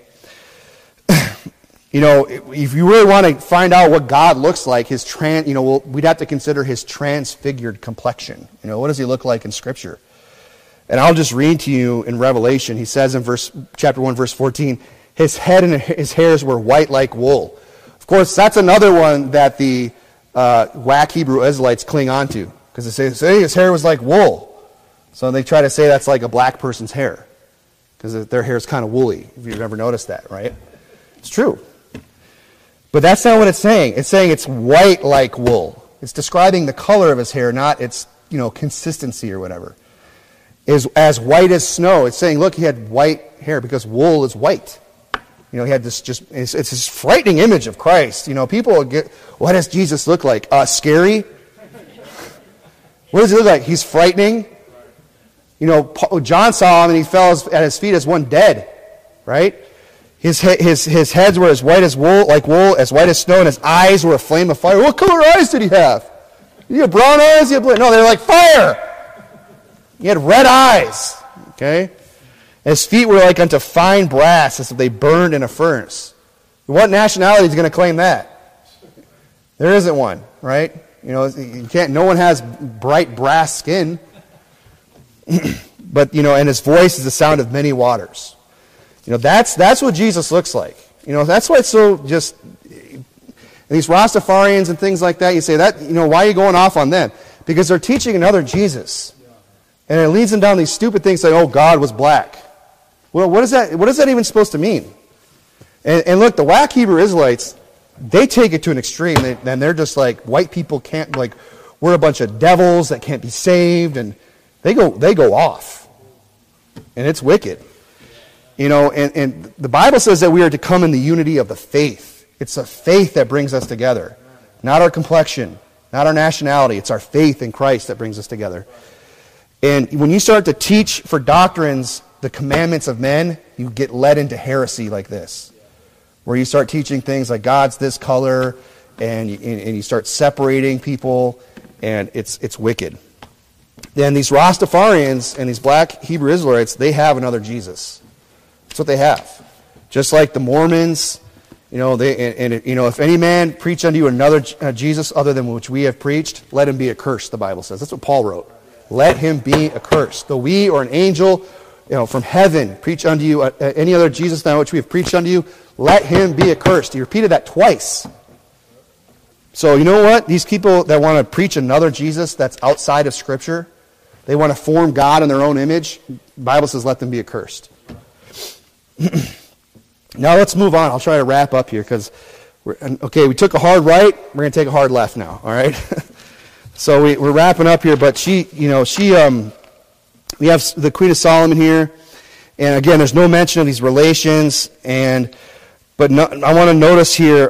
If you really want to find out what God looks like, we'd have to consider his transfigured complexion. What does he look like in Scripture? And I'll just read to you in Revelation. He says in chapter 1, verse 14, his head and his hairs were white like wool. Of course, that's another one that the whack Hebrew Israelites cling on to. Because they say his hair was like wool. So they try to say that's like a black person's hair. Because their hair is kind of woolly, if you've ever noticed that, right? It's true. But that's not what it's saying. It's saying it's white like wool. It's describing the color of his hair, not its consistency or whatever. Is as white as snow. It's saying, look, he had white hair because wool is white. He had this it's this frightening image of Christ. People get, what does Jesus look like? Scary? What does he look like? He's frightening. John saw him and he fell at his feet as one dead, right? His heads were as white as wool, as white as snow, and his eyes were a flame of fire. What color eyes did he have? He had brown eyes? He had blue? No, they were like fire. He had red eyes, okay? His feet were like unto fine brass, as if they burned in a furnace. What nationality is going to claim that? There isn't one, right? You can't. No one has bright brass skin. But and his voice is the sound of many waters. That's what Jesus looks like. That's why it's so just. These Rastafarians and things like that. You say that. Why are you going off on them? Because they're teaching another Jesus, and it leads them down these stupid things like, oh, God was black. Well, what is that? What is that even supposed to mean? And look, the whack Hebrew Israelites, they take it to an extreme. And they're just like, white people can't, we're a bunch of devils that can't be saved, and they go off. And it's wicked. And the Bible says that we are to come in the unity of the faith. It's a faith that brings us together. Not our complexion, not our nationality. It's our faith in Christ that brings us together. And when you start to teach for doctrines the commandments of men, you get led into heresy like this, where you start teaching things like God's this color, and you start separating people, and it's wicked. Then these Rastafarians and these black Hebrew Israelites, they have another Jesus. That's what they have. Just like the Mormons, if any man preach unto you another Jesus other than which we have preached, let him be accursed, the Bible says. That's what Paul wrote. Let him be accursed. Though we or an angel from heaven preach unto you any other Jesus than which we have preached unto you, let him be accursed. He repeated that twice. So you know what? These people that want to preach another Jesus that's outside of Scripture, they want to form God in their own image, the Bible says let them be accursed. Now let's move on. I'll try to wrap up here because, we took a hard right. We're going to take a hard left now, all right? So we're wrapping up here, but we have the Queen of Solomon here. And again, there's no mention of these relations. I want to notice here,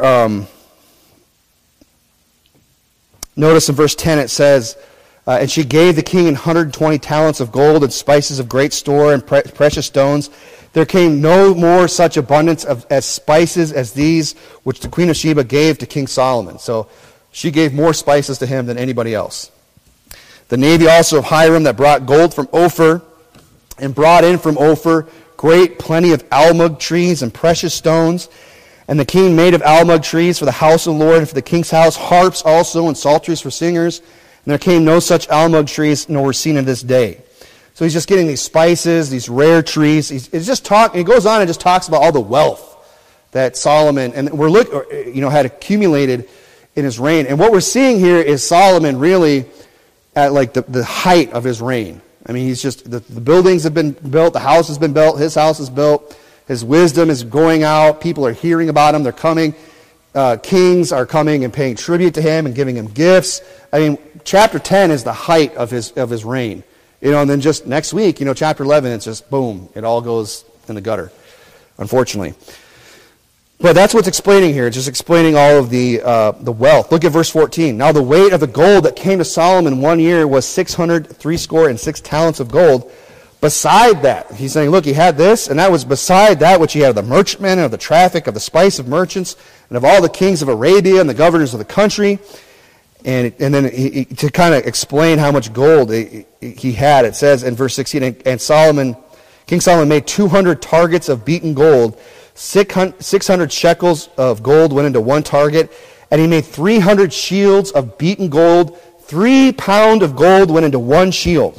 notice in verse 10 it says, and she gave the king 120 talents of gold and spices of great store and precious stones. There came no more such abundance as spices as these which the Queen of Sheba gave to King Solomon. So she gave more spices to him than anybody else. The navy also of Hiram that brought gold from Ophir and brought in from Ophir great plenty of almug trees and precious stones. And the king made of almug trees for the house of the Lord and for the king's house harps also and psalteries for singers. And there came no such almug trees nor were seen in this day. So he's just getting these spices, these rare trees. He goes on and just talks about all the wealth that Solomon had accumulated in his reign. And what we're seeing here is Solomon really at like the height of his reign. I mean, he's just the buildings have been built, the house has been built, his house is built, his wisdom is going out. People are hearing about him. They're coming. Kings are coming and paying tribute to him and giving him gifts. I mean, chapter 10 is the height of his reign. And then just next week, chapter 11, it's just boom, it all goes in the gutter, unfortunately. But that's what's explaining here. It's just explaining all of the wealth. Look at verse 14. Now the weight of the gold that came to Solomon 1 year was 666 talents of gold. Beside that, he's saying, look, he had this, and that was beside that which he had of the merchantmen and of the traffic, of the spice of merchants, and of all the kings of Arabia and the governors of the country. And then to kind of explain how much gold he had, it says in verse 16, and King Solomon made 200 targets of beaten gold, 600 shekels of gold went into one target, and he made 300 shields of beaten gold, 3 pounds of gold went into one shield.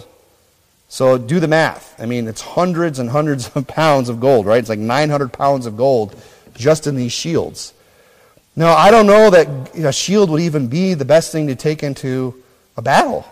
So do the math. I mean, it's hundreds and hundreds of pounds of gold, right? It's like 900 pounds of gold just in these shields. Now, I don't know that a shield would even be the best thing to take into a battle.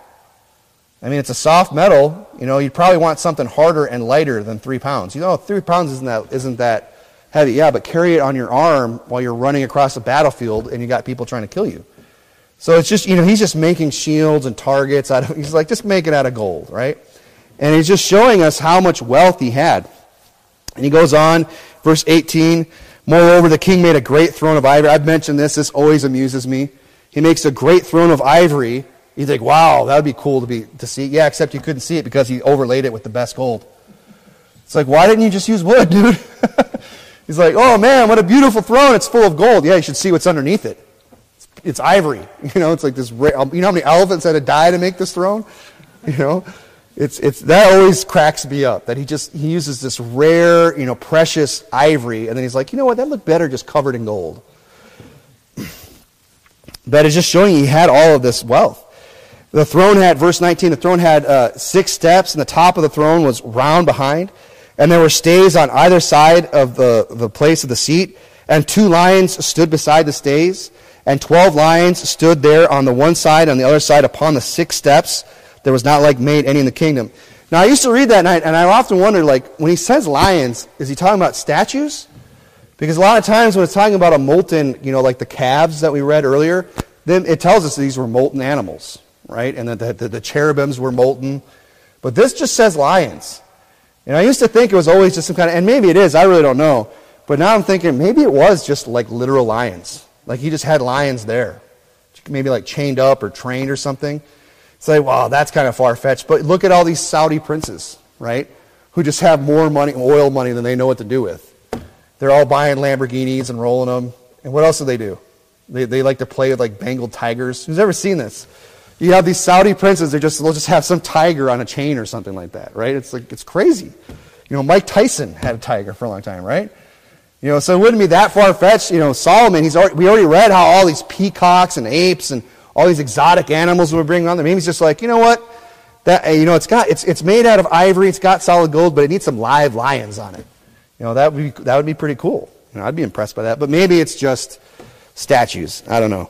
I mean, it's a soft metal. You'd probably want something harder and lighter than 3 pounds. 3 pounds isn't that heavy. Yeah, but carry it on your arm while you're running across a battlefield and you got people trying to kill you. So it's just, he's just making shields and targets he's like, just make it out of gold, right? And he's just showing us how much wealth he had. And he goes on, verse 18, moreover, the king made a great throne of ivory. I've mentioned this. This always amuses me. He makes a great throne of ivory. You think, wow, that would be cool to see. Yeah, except you couldn't see it because he overlaid it with the best gold. It's like, why didn't you just use wood, dude? He's like, oh man, what a beautiful throne. It's full of gold. Yeah, you should see what's underneath it. It's ivory. It's like this rare, how many elephants had to die to make this throne? It's that always cracks me up, that he uses this rare, precious ivory, and then he's like, you know what, that looked better just covered in gold. But it's just showing he had all of this wealth. The throne had, verse 19, the throne had 6 steps, and the top of the throne was round behind, and there were stays on either side of the place of the seat, and 2 lions stood beside the stays, and 12 lions stood there on the one side, on the other side upon the 6 steps. There was not like made any in the kingdom. Now, I used to read that night, and I often wonder, when he says lions, is he talking about statues? Because a lot of times when it's talking about a molten, like the calves that we read earlier, then it tells us that these were molten animals, right? And that the cherubims were molten. But this just says lions. And I used to think it was always just some kind of, and maybe it is, I really don't know. But now I'm thinking maybe it was just like literal lions. Like he just had lions there. Maybe like chained up or trained or something. It's like, wow, that's kind of far-fetched. But look at all these Saudi princes, right? Who just have more money, oil money, than they know what to do with. They're all buying Lamborghinis and rolling them. And what else do they do? They like to play with like Bengal tigers. Who's ever seen this? You have these Saudi princes, they'll just have some tiger on a chain or something like that, right? It's crazy. Mike Tyson had a tiger for a long time, right? So it wouldn't be that far-fetched. Solomon, we already read how all these peacocks and apes and all these exotic animals we're bringing on there. Maybe he's just like, you know what? That it's made out of ivory. It's got solid gold, but it needs some live lions on it. That would be pretty cool. I'd be impressed by that. But maybe it's just statues. I don't know.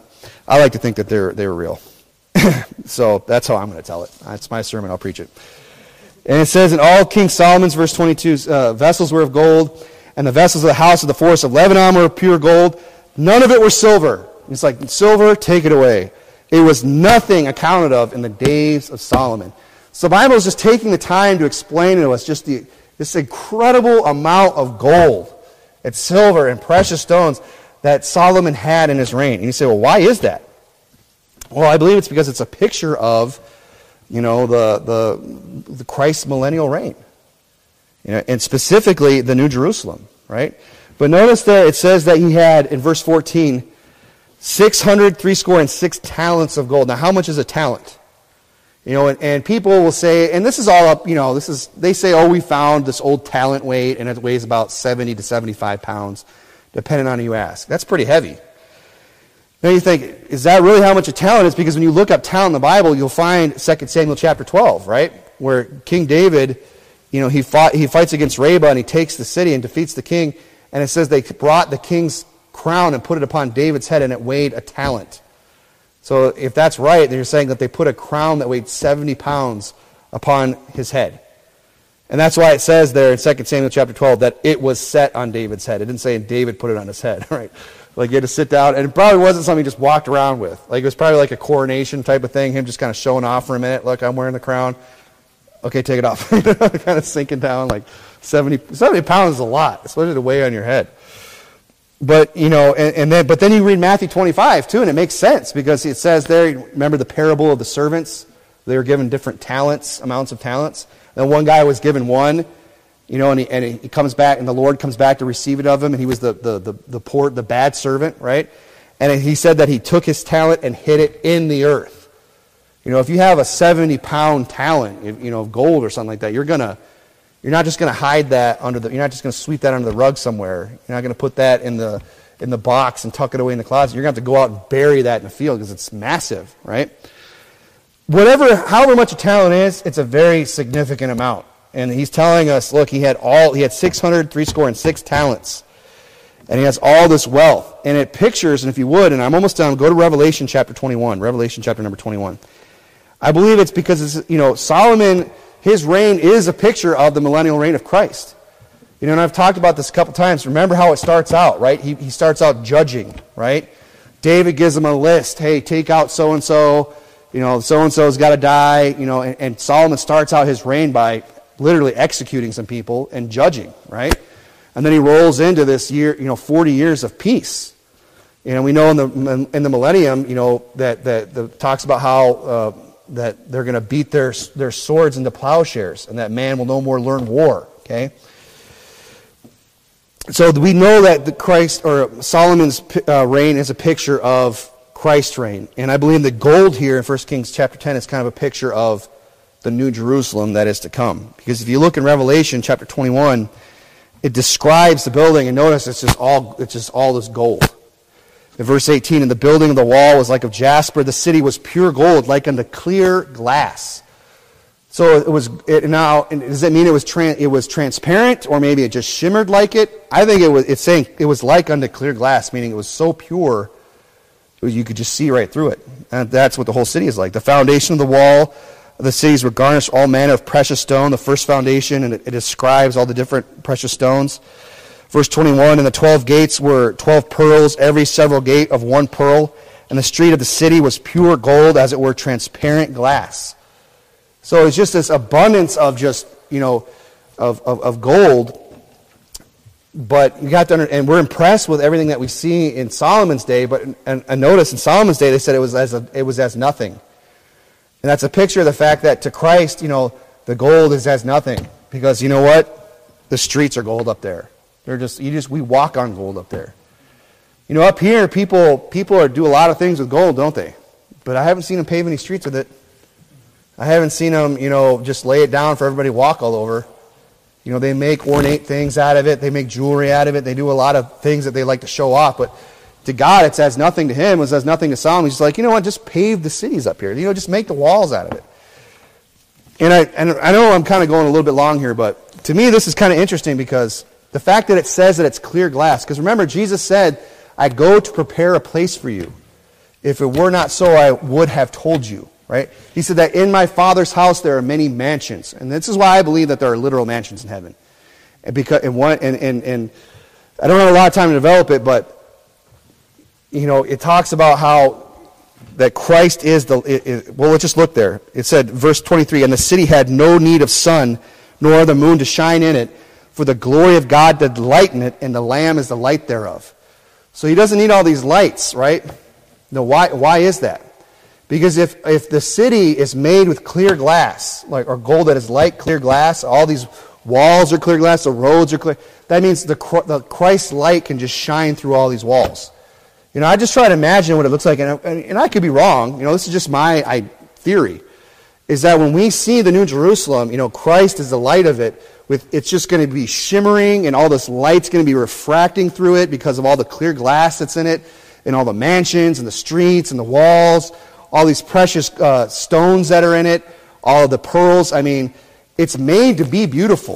I like to think that they were real. So that's how I'm going to tell it. That's my sermon. I'll preach it. And it says, in all King Solomon's, verse 22, vessels were of gold, and the vessels of the house of the forest of Lebanon were of pure gold. None of it were silver. It's like, silver, take it away. It was nothing accounted of in the days of Solomon. So the Bible is just taking the time to explain to us just this incredible amount of gold and silver and precious stones that Solomon had in his reign. And you say, well, why is that? Well, I believe it's because it's a picture of, the Christ's millennial reign. And specifically the New Jerusalem, right? But notice there it says that he had, in verse 14, 606 talents of gold. Now, how much is a talent? And people will say, and this is all up, they say, oh, we found this old talent weight, and it weighs about 70 to 75 pounds, depending on who you ask. That's pretty heavy. Now you think, is that really how much a talent is? Because when you look up talent in the Bible, you'll find 2 Samuel chapter 12, right? Where King David, he fights against Rabbah, and he takes the city and defeats the king, and it says they brought the king's crown and put it upon David's head, and it weighed a talent. So if that's right, then you're saying that they put a crown that weighed 70 pounds upon his head. And that's why it says there in 2 Samuel chapter 12 that it was set on David's head. It didn't say David put it on his head, right? Like you had to sit down, and it probably wasn't something he just walked around with. Like it was probably like a coronation type of thing, him just kind of showing off for a minute. Look, I'm wearing the crown. Okay, take it off. Kind of sinking down, like 70 pounds is a lot, especially to weigh on your head. But, but then you read Matthew 25 too, and it makes sense because it says there, remember the parable of the servants? They were given different amounts of talents. And one guy was given one, and he comes back, and the Lord comes back to receive it of him, and he was the bad servant, right? And he said that he took his talent and hid it in the earth. If you have a 70-pound talent, of gold or something like that, you're not just going to hide that you're not just going to sweep that under the rug somewhere. You're not going to put that in the box and tuck it away in the closet. You're going to have to go out and bury that in the field because it's massive, right? However much a talent is, it's a very significant amount. And he's telling us, look, he had 606 talents. And he has all this wealth. And it pictures, and if you would, and I'm almost done, go to Revelation chapter 21. Revelation chapter number 21. I believe it's because, Solomon, his reign is a picture of the millennial reign of Christ. And I've talked about this a couple times. Remember how it starts out, right? He starts out judging, right? David gives him a list. Hey, take out so-and-so. So-and-so's got to die. And Solomon starts out his reign by literally executing some people and judging, right? And then he rolls into this year, 40 years of peace. We know in the millennium, that talks about how that they're going to beat their swords into plowshares, and that man will no more learn war. Okay. So we know that Solomon's reign is a picture of Christ's reign, and I believe the gold here in 1 Kings chapter 10 is kind of a picture of the New Jerusalem that is to come. Because if you look in Revelation chapter 21, it describes the building, and notice it's just all this gold. In verse 18, and the building of the wall was like of jasper, the city was pure gold, like unto clear glass. So does that mean it was transparent, or maybe it just shimmered like it? I think it's saying it was like unto clear glass, meaning it was so pure you could just see right through it. And that's what the whole city is like. The foundation of the wall of the cities were garnished all manner of precious stone, the first foundation, and it describes all the different precious stones. Verse 21, and the 12 gates were 12 pearls, every several gate of one pearl, and the street of the city was pure gold, as it were transparent glass. So it's just this abundance of just, of gold. But you got to and we're impressed with everything that we see in Solomon's day, but and notice in Solomon's day they said it was as nothing. And that's a picture of the fact that to Christ, the gold is as nothing. Because you know what? The streets are gold up there. We walk on gold up there. Up here, people do a lot of things with gold, don't they? But I haven't seen them pave any streets with it. I haven't seen them, just lay it down for everybody to walk all over. They make ornate things out of it. They make jewelry out of it. They do a lot of things that they like to show off. But to God, it's as nothing to him. It's as nothing to Solomon. He's like, just pave the cities up here. Just make the walls out of it. And I know I'm kind of going a little bit long here, but to me this is kind of interesting because the fact that it says that it's clear glass. Because remember, Jesus said, I go to prepare a place for you. If it were not so, I would have told you. Right? He said that in my Father's house there are many mansions. And this is why I believe that there are literal mansions in heaven. And I don't have a lot of time to develop it, but it talks about how that Christ is well, let's just look there. It said, verse 23, and the city had no need of sun, nor the moon to shine in it, for the glory of God did lighten it, and the Lamb is the light thereof. So he doesn't need all these lights, right? No, why is that? Because if the city is made with clear glass, or gold that is like clear glass, all these walls are clear glass, the roads are clear, that means the Christ's light can just shine through all these walls. I just try to imagine what it looks like, and I could be wrong. This is just my theory, is that when we see the New Jerusalem, Christ is the light of it. It's just going to be shimmering, and all this light's going to be refracting through it because of all the clear glass that's in it, and all the mansions, and the streets, and the walls, all these precious stones that are in it, all of the pearls. I mean, it's made to be beautiful.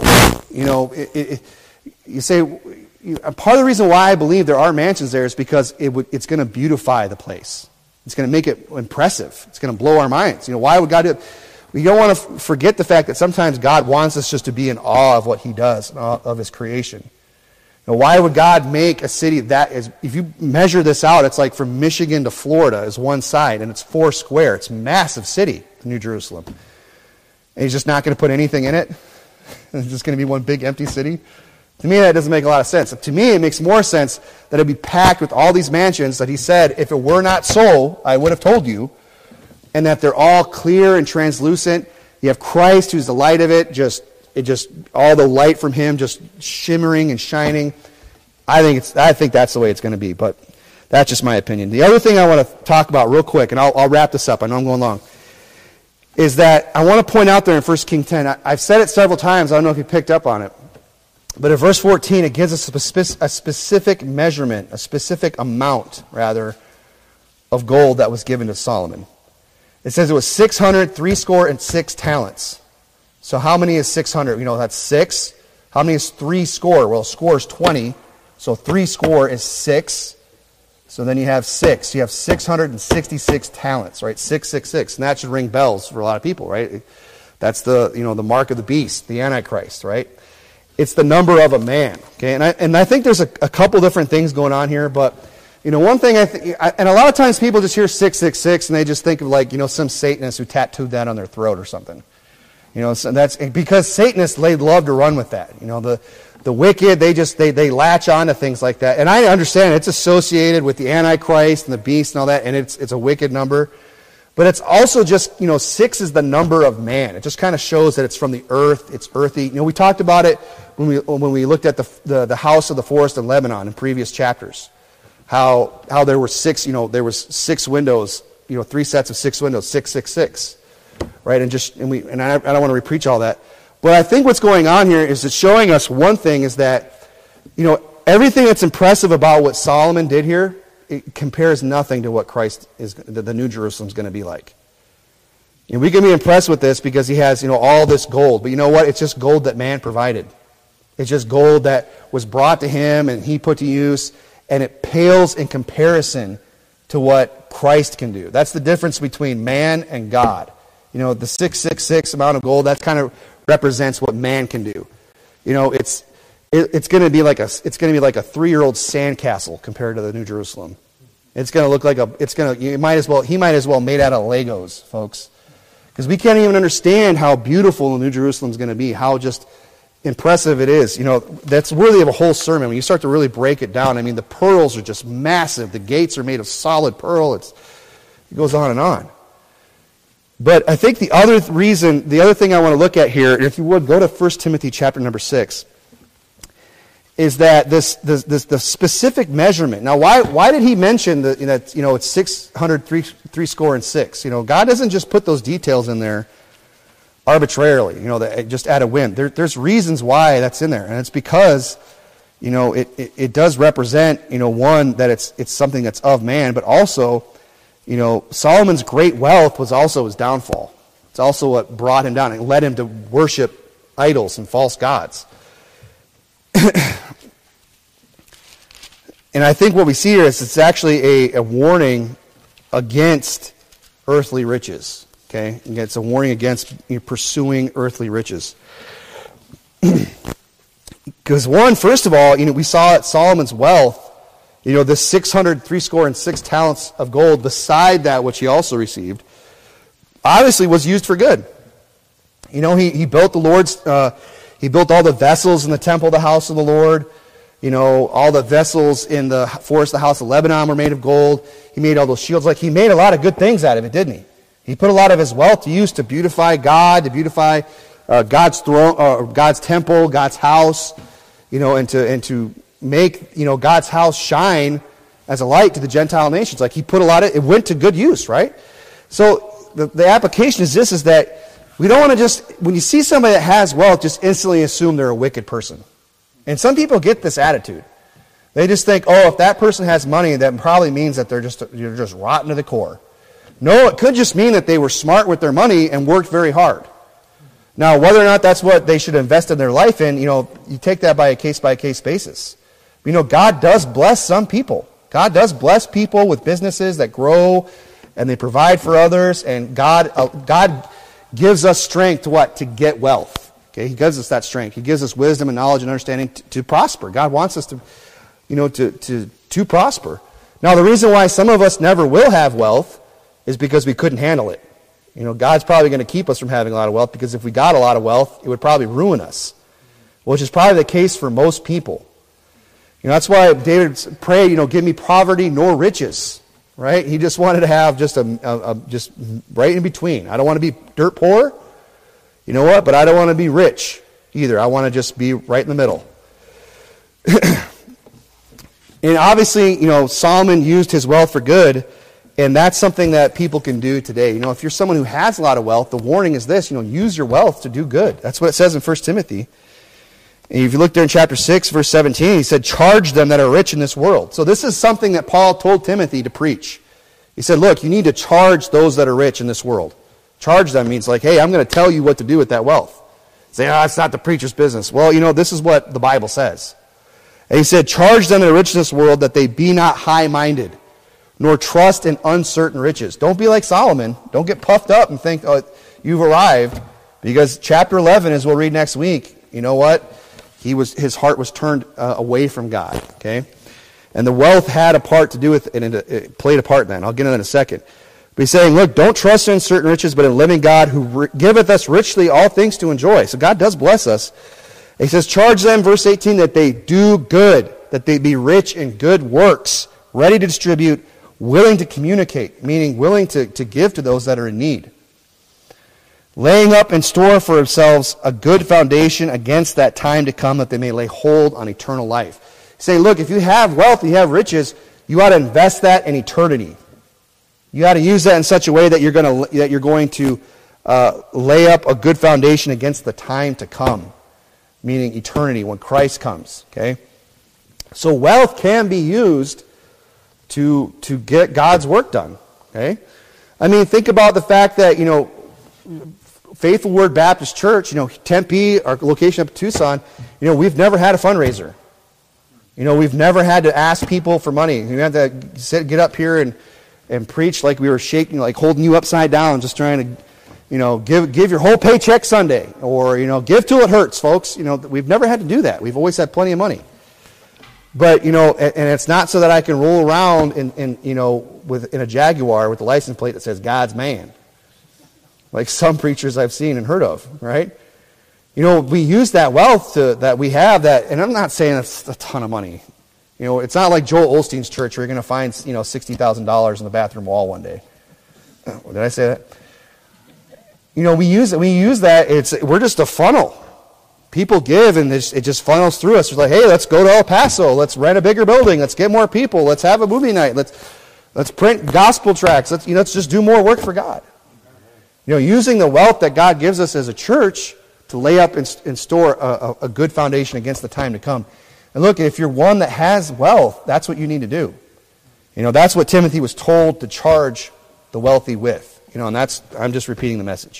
You say, part of the reason why I believe there are mansions there is because it's going to beautify the place. It's going to make it impressive. It's going to blow our minds. Why would God do it? We don't want to forget the fact that sometimes God wants us just to be in awe of what he does, of his creation. Why would God make a city that is, if you measure this out, it's like from Michigan to Florida is one side, and it's 4 square. It's a massive city, New Jerusalem. And he's just not going to put anything in it? It's just going to be one big empty city? To me, that doesn't make a lot of sense. To me, it makes more sense that it'd be packed with all these mansions that he said, if it were not so, I would have told you, and that they're all clear and translucent. You have Christ, who's the light of it, all the light from him just shimmering and shining. I think that's the way it's going to be, but that's just my opinion. The other thing I want to talk about real quick, and I'll wrap this up, I know I'm going long, is that I want to point out there in 1 Kings 10, I've said it several times, I don't know if you picked up on it, but in verse 14 it gives us a specific measurement, a specific amount, rather, of gold that was given to Solomon. It says it was 666 talents. So how many is 600? That's 6. How many is 3 score? Well, score is 20. So 3 score is 6. So then you have 6. You have 666 talents, right? 666. And that should ring bells for a lot of people, right? That's the mark of the beast, the Antichrist, right? It's the number of a man. Okay, and I think there's a couple different things going on here, but one thing and a lot of times people just hear 666 and they just think of some Satanist who tattooed that on their throat or something. So that's because Satanists, they love to run with that. The wicked, they latch on to things like that. And I understand it's associated with the Antichrist and the beast and all that, and it's a wicked number. But it's also just, 6 is the number of man. It just kind of shows that it's from the earth, it's earthy. We talked about it when we looked at the house of the forest in Lebanon in previous chapters. How there were 6, there was 6 windows, 3 sets of 6 windows, 666. Right, and I don't want to repreach all that, but I think what's going on here is it's showing us one thing is that, everything that's impressive about what Solomon did here, it compares nothing to what Christ is, the New Jerusalem is going to be like. We can be impressed with this because he has, all this gold, but you know what? It's just gold that man provided. It's just gold that was brought to him and he put to use, and it pales in comparison to what Christ can do. That's the difference between man and God. The 666 amount of gold, that kind of represents what man can do. It's going to be like a 3-year-old sandcastle compared to the New Jerusalem. It's going to look like he might as well made out of Legos, folks. Because we can't even understand how beautiful the New Jerusalem is going to be, how just impressive it is. That's worthy of a whole sermon. When you start to really break it down, the pearls are just massive. The gates are made of solid pearl. It goes on and on. But I think the other thing I want to look at here, if you would, go to 1 Timothy chapter number 6, is that the specific measurement. Now, why did he mention that it's 603 score and 6? God doesn't just put those details in there arbitrarily, just at a whim. There's reasons why that's in there, and it's because it does represent one, that it's something that's of man, but also Solomon's great wealth was also his downfall. It's also what brought him down and led him to worship idols and false gods. And I think what we see here is it's actually a warning against earthly riches. Okay? And it's a warning against pursuing earthly riches. Because first of all, we saw at Solomon's wealth, this 606 talents of gold beside that which he also received, obviously was used for good. He built the Lord's, he built all the vessels in the temple of the house of the Lord. All the vessels in the forest of the house of Lebanon were made of gold. He made all those shields. He made a lot of good things out of it, didn't he? He put a lot of his wealth to use to beautify God, to beautify God's throne, God's temple, God's house, and to make God's house shine as a light to the Gentile nations. He put a lot of it went to good use, right? So the application is this: is that we don't want to just, when you see somebody that has wealth, just instantly assume they're a wicked person. And some people get this attitude. They just think, oh, if that person has money, that probably means that you're just rotten to the core. No, it could just mean that they were smart with their money and worked very hard. Now, whether or not that's what they should invest in their life in, you take that by a case-by-case basis. God does bless some people. God does bless people with businesses that grow and they provide for others, and God gives us strength to what? To get wealth. Okay, He gives us that strength. He gives us wisdom and knowledge and understanding to prosper. God wants us to, to prosper. Now, the reason why some of us never will have wealth is because we couldn't handle it. God's probably going to keep us from having a lot of wealth, because if we got a lot of wealth, it would probably ruin us, which is probably the case for most people. That's why David prayed, give me poverty nor riches. Right? He just wanted to have just just right in between. I don't want to be dirt poor, but I don't want to be rich either. I want to just be right in the middle. And obviously, Solomon used his wealth for good, and that's something that people can do today. If you're someone who has a lot of wealth, the warning is this: use your wealth to do good. That's what it says in 1 Timothy. And if you look there in chapter 6, verse 17, he said, charge them that are rich in this world. So this is something that Paul told Timothy to preach. He said, look, you need to charge those that are rich in this world. Charge them means hey, I'm going to tell you what to do with that wealth. Say, it's not the preacher's business. Well, this is what the Bible says. And he said, charge them that are rich in this world, that they be not high-minded, nor trust in uncertain riches. Don't be like Solomon. Don't get puffed up and think, you've arrived. Because chapter 11, as we'll read next week, you know what? His heart was turned away from God. Okay, and the wealth had a part to do with it, and it played a part then. I'll get into that in a second. But he's saying, look, don't trust in certain riches, but in living God, who giveth us richly all things to enjoy. So God does bless us. He says, charge them, verse 18, that they do good, that they be rich in good works, ready to distribute, willing to communicate, meaning willing to give to those that are in need. Laying up in store for themselves a good foundation against that time to come, that they may lay hold on eternal life. Say, look, if you have wealth, you have riches, you ought to invest that in eternity. You ought to use that in such a way that you're going to lay up a good foundation against the time to come, meaning eternity, when Christ comes. Okay, so wealth can be used to get God's work done. Okay, think about the fact that Faithful Word Baptist Church, Tempe, our location up in Tucson, we've never had a fundraiser. We've never had to ask people for money. We had to get up here and preach like we were shaking, like holding you upside down, just trying to, give your whole paycheck Sunday, or, give till it hurts, folks. We've never had to do that. We've always had plenty of money. But, and it's not so that I can roll around in a Jaguar with a license plate that says God's man, like some preachers I've seen and heard of, right? We use that wealth that we have, and I'm not saying it's a ton of money. It's not like Joel Osteen's church where you're going to find, $60,000 in the bathroom wall one day. Did I say that? We use that. We're just a funnel. People give, and it just funnels through us. It's like, hey, let's go to El Paso. Let's rent a bigger building. Let's get more people. Let's have a movie night. Let's print gospel tracts. Let's just do more work for God. Using the wealth that God gives us as a church to lay up and store a good foundation against the time to come. And look, if you're one that has wealth, that's what you need to do. That's what Timothy was told to charge the wealthy with. And I'm just repeating the message.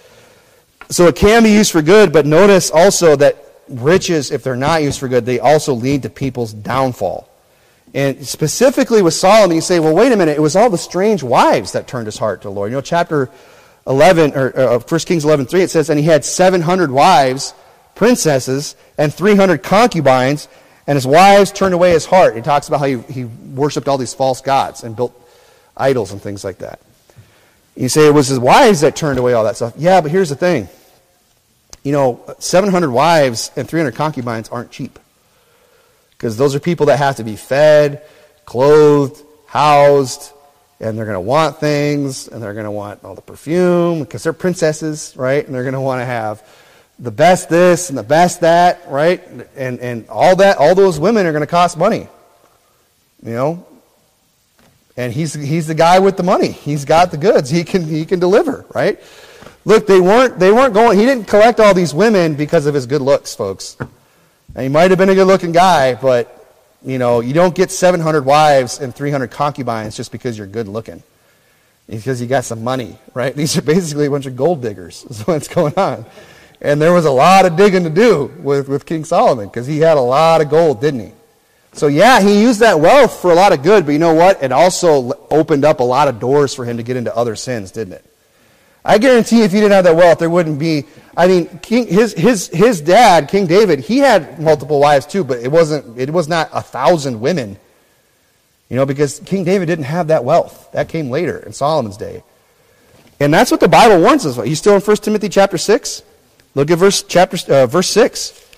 So it can be used for good, but notice also that riches, if they're not used for good, they also lead to people's downfall. And specifically with Solomon, you say, well, wait a minute, it was all the strange wives that turned his heart to the Lord. You know, chapter 11, or 1 Kings 11:3, it says, and he had 700 wives, princesses, and 300 concubines, and his wives turned away his heart. He talks about how he worshipped all these false gods and built idols and things like that. You say it was his wives that turned away all that stuff. Yeah, but here's the thing. You know, 700 wives and 300 concubines aren't cheap. Because those are people that have to be fed, clothed, housed, and they're going to want things, and they're going to want all the perfume, because they're princesses, right? And they're going to want to have the best this and the best that, right? And all that, all those women are going to cost money. You know? And he's the guy with the money. He's got the goods. He can deliver, right? Look, they weren't going, he didn't collect all these women because of his good looks, folks. Now, he might have been a good-looking guy, but, you know, you don't get 700 wives and 300 concubines just because you're good-looking. Because you got some money, right? These are basically a bunch of gold diggers is what's going on. And there was a lot of digging to do with King Solomon because he had a lot of gold, didn't he? So, yeah, he used that wealth for a lot of good, but you know what? It also opened up a lot of doors for him to get into other sins, didn't it? I guarantee if he didn't have that wealth, there wouldn't be... I mean, his dad, King David, he had multiple wives too, but it was not 1,000 women. You know, because King David didn't have that wealth. That came later in Solomon's day. And that's what the Bible warns us about. You still in 1 Timothy chapter 6? Look at verse 6.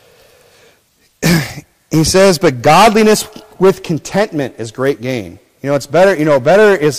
He says, but godliness with contentment is great gain. You know, it's better, better is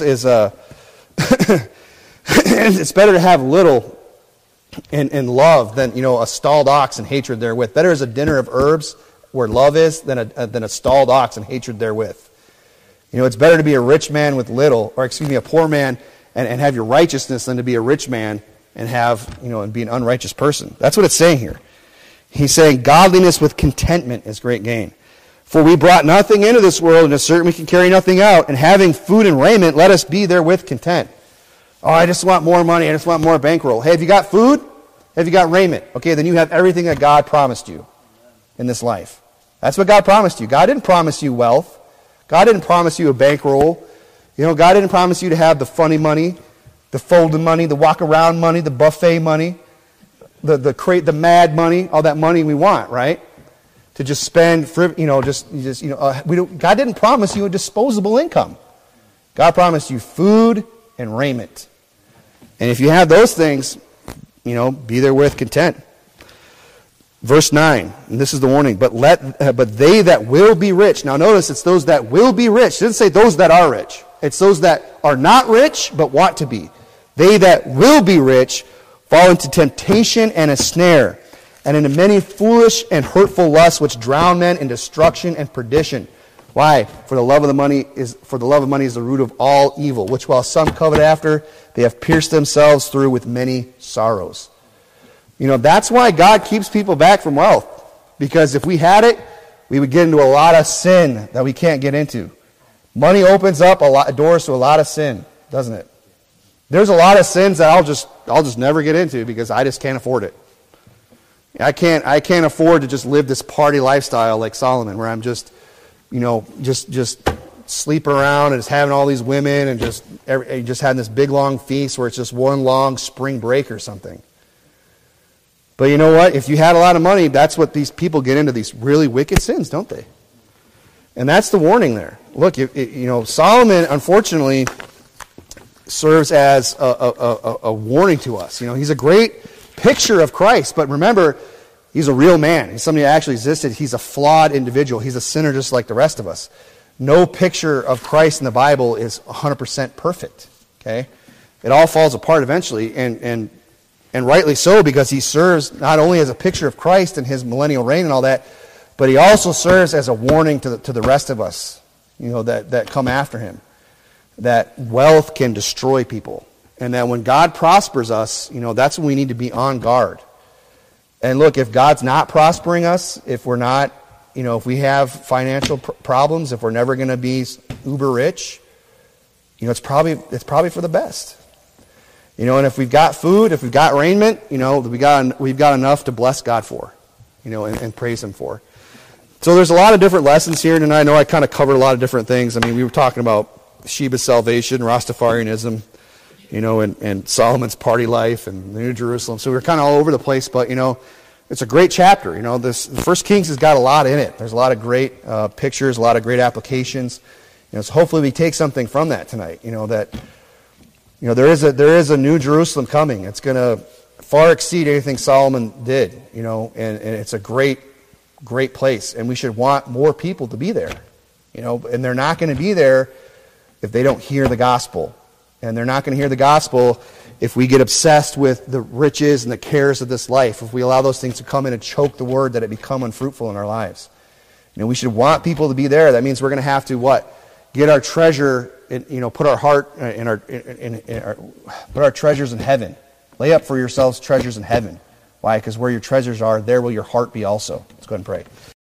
it's better to have little and love than, a stalled ox and hatred therewith. Better is a dinner of herbs where love is than a stalled ox and hatred therewith. You know, it's better to be a rich man with little, a poor man and have your righteousness than to be a rich man and have, and be an unrighteous person. That's what it's saying here. He's saying godliness with contentment is great gain. For we brought nothing into this world, and ascertain we can carry nothing out, and having food and raiment, let us be therewith content. Oh, I just want more money. I just want more bankroll. Hey, have you got food? Have you got raiment? Okay, then you have everything that God promised you in this life. That's what God promised you. God didn't promise you wealth. God didn't promise you a bankroll. God didn't promise you to have the funny money, the folded money, the walk-around money, the buffet money, the mad money, all that money we want, right? To just spend, God didn't promise you a disposable income. God promised you food and raiment. And if you have those things, be therewith content. Verse 9, and this is the warning, but they that will be rich. Now notice it's those that will be rich. It doesn't say those that are rich. It's those that are not rich but want to be. They that will be rich fall into temptation and a snare, and into many foolish and hurtful lusts which drown men in destruction and perdition. Why? For the love of money is the root of all evil, which while some covet after, they have pierced themselves through with many sorrows. That's why God keeps people back from wealth. Because if we had it, we would get into a lot of sin that we can't get into. Money opens up a lot of doors to a lot of sin, doesn't it? There's a lot of sins that I'll just never get into because I just can't afford it. I can't afford to just live this party lifestyle like Solomon, where I'm just sleeping around and just having all these women and just having this big long feast where it's just one long spring break or something. But you know what? If you had a lot of money, that's what these people get into, these really wicked sins, don't they? And that's the warning there. Look, Solomon, unfortunately, serves as a warning to us. He's a great picture of Christ, but remember, he's a real man. He's somebody that actually existed. He's a flawed individual. He's a sinner just like the rest of us. No picture of Christ in the Bible is 100% perfect. Okay? It all falls apart eventually, and rightly so, because he serves not only as a picture of Christ and his millennial reign and all that, but he also serves as a warning to the rest of us, that come after him. That wealth can destroy people. And that when God prospers us, that's when we need to be on guard. And look, if God's not prospering us, if we're not, if we have financial problems, if we're never going to be uber rich, it's probably for the best. And if we've got food, if we've got raiment, we've got enough to bless God for, and praise Him for. So there's a lot of different lessons here, and I know I kind of covered a lot of different things. I mean, we were talking about Sheba's salvation, Rastafarianism, and Solomon's party life and the New Jerusalem. So we were kind of all over the place, but, it's a great chapter. This First Kings has got a lot in it. There's a lot of great pictures, a lot of great applications. So hopefully we take something from that tonight. That there is a New Jerusalem coming. It's going to far exceed anything Solomon did. And it's a great place, and we should want more people to be there. And they're not going to be there if they don't hear the gospel. And they're not going to hear the gospel if we get obsessed with the riches and the cares of this life, if we allow those things to come in and choke the word, that it become unfruitful in our lives. We should want people to be there. That means we're going to have to get our treasure, put our heart put our treasures in heaven. Lay up for yourselves treasures in heaven. Why? Because where your treasures are, there will your heart be also. Let's go ahead and pray.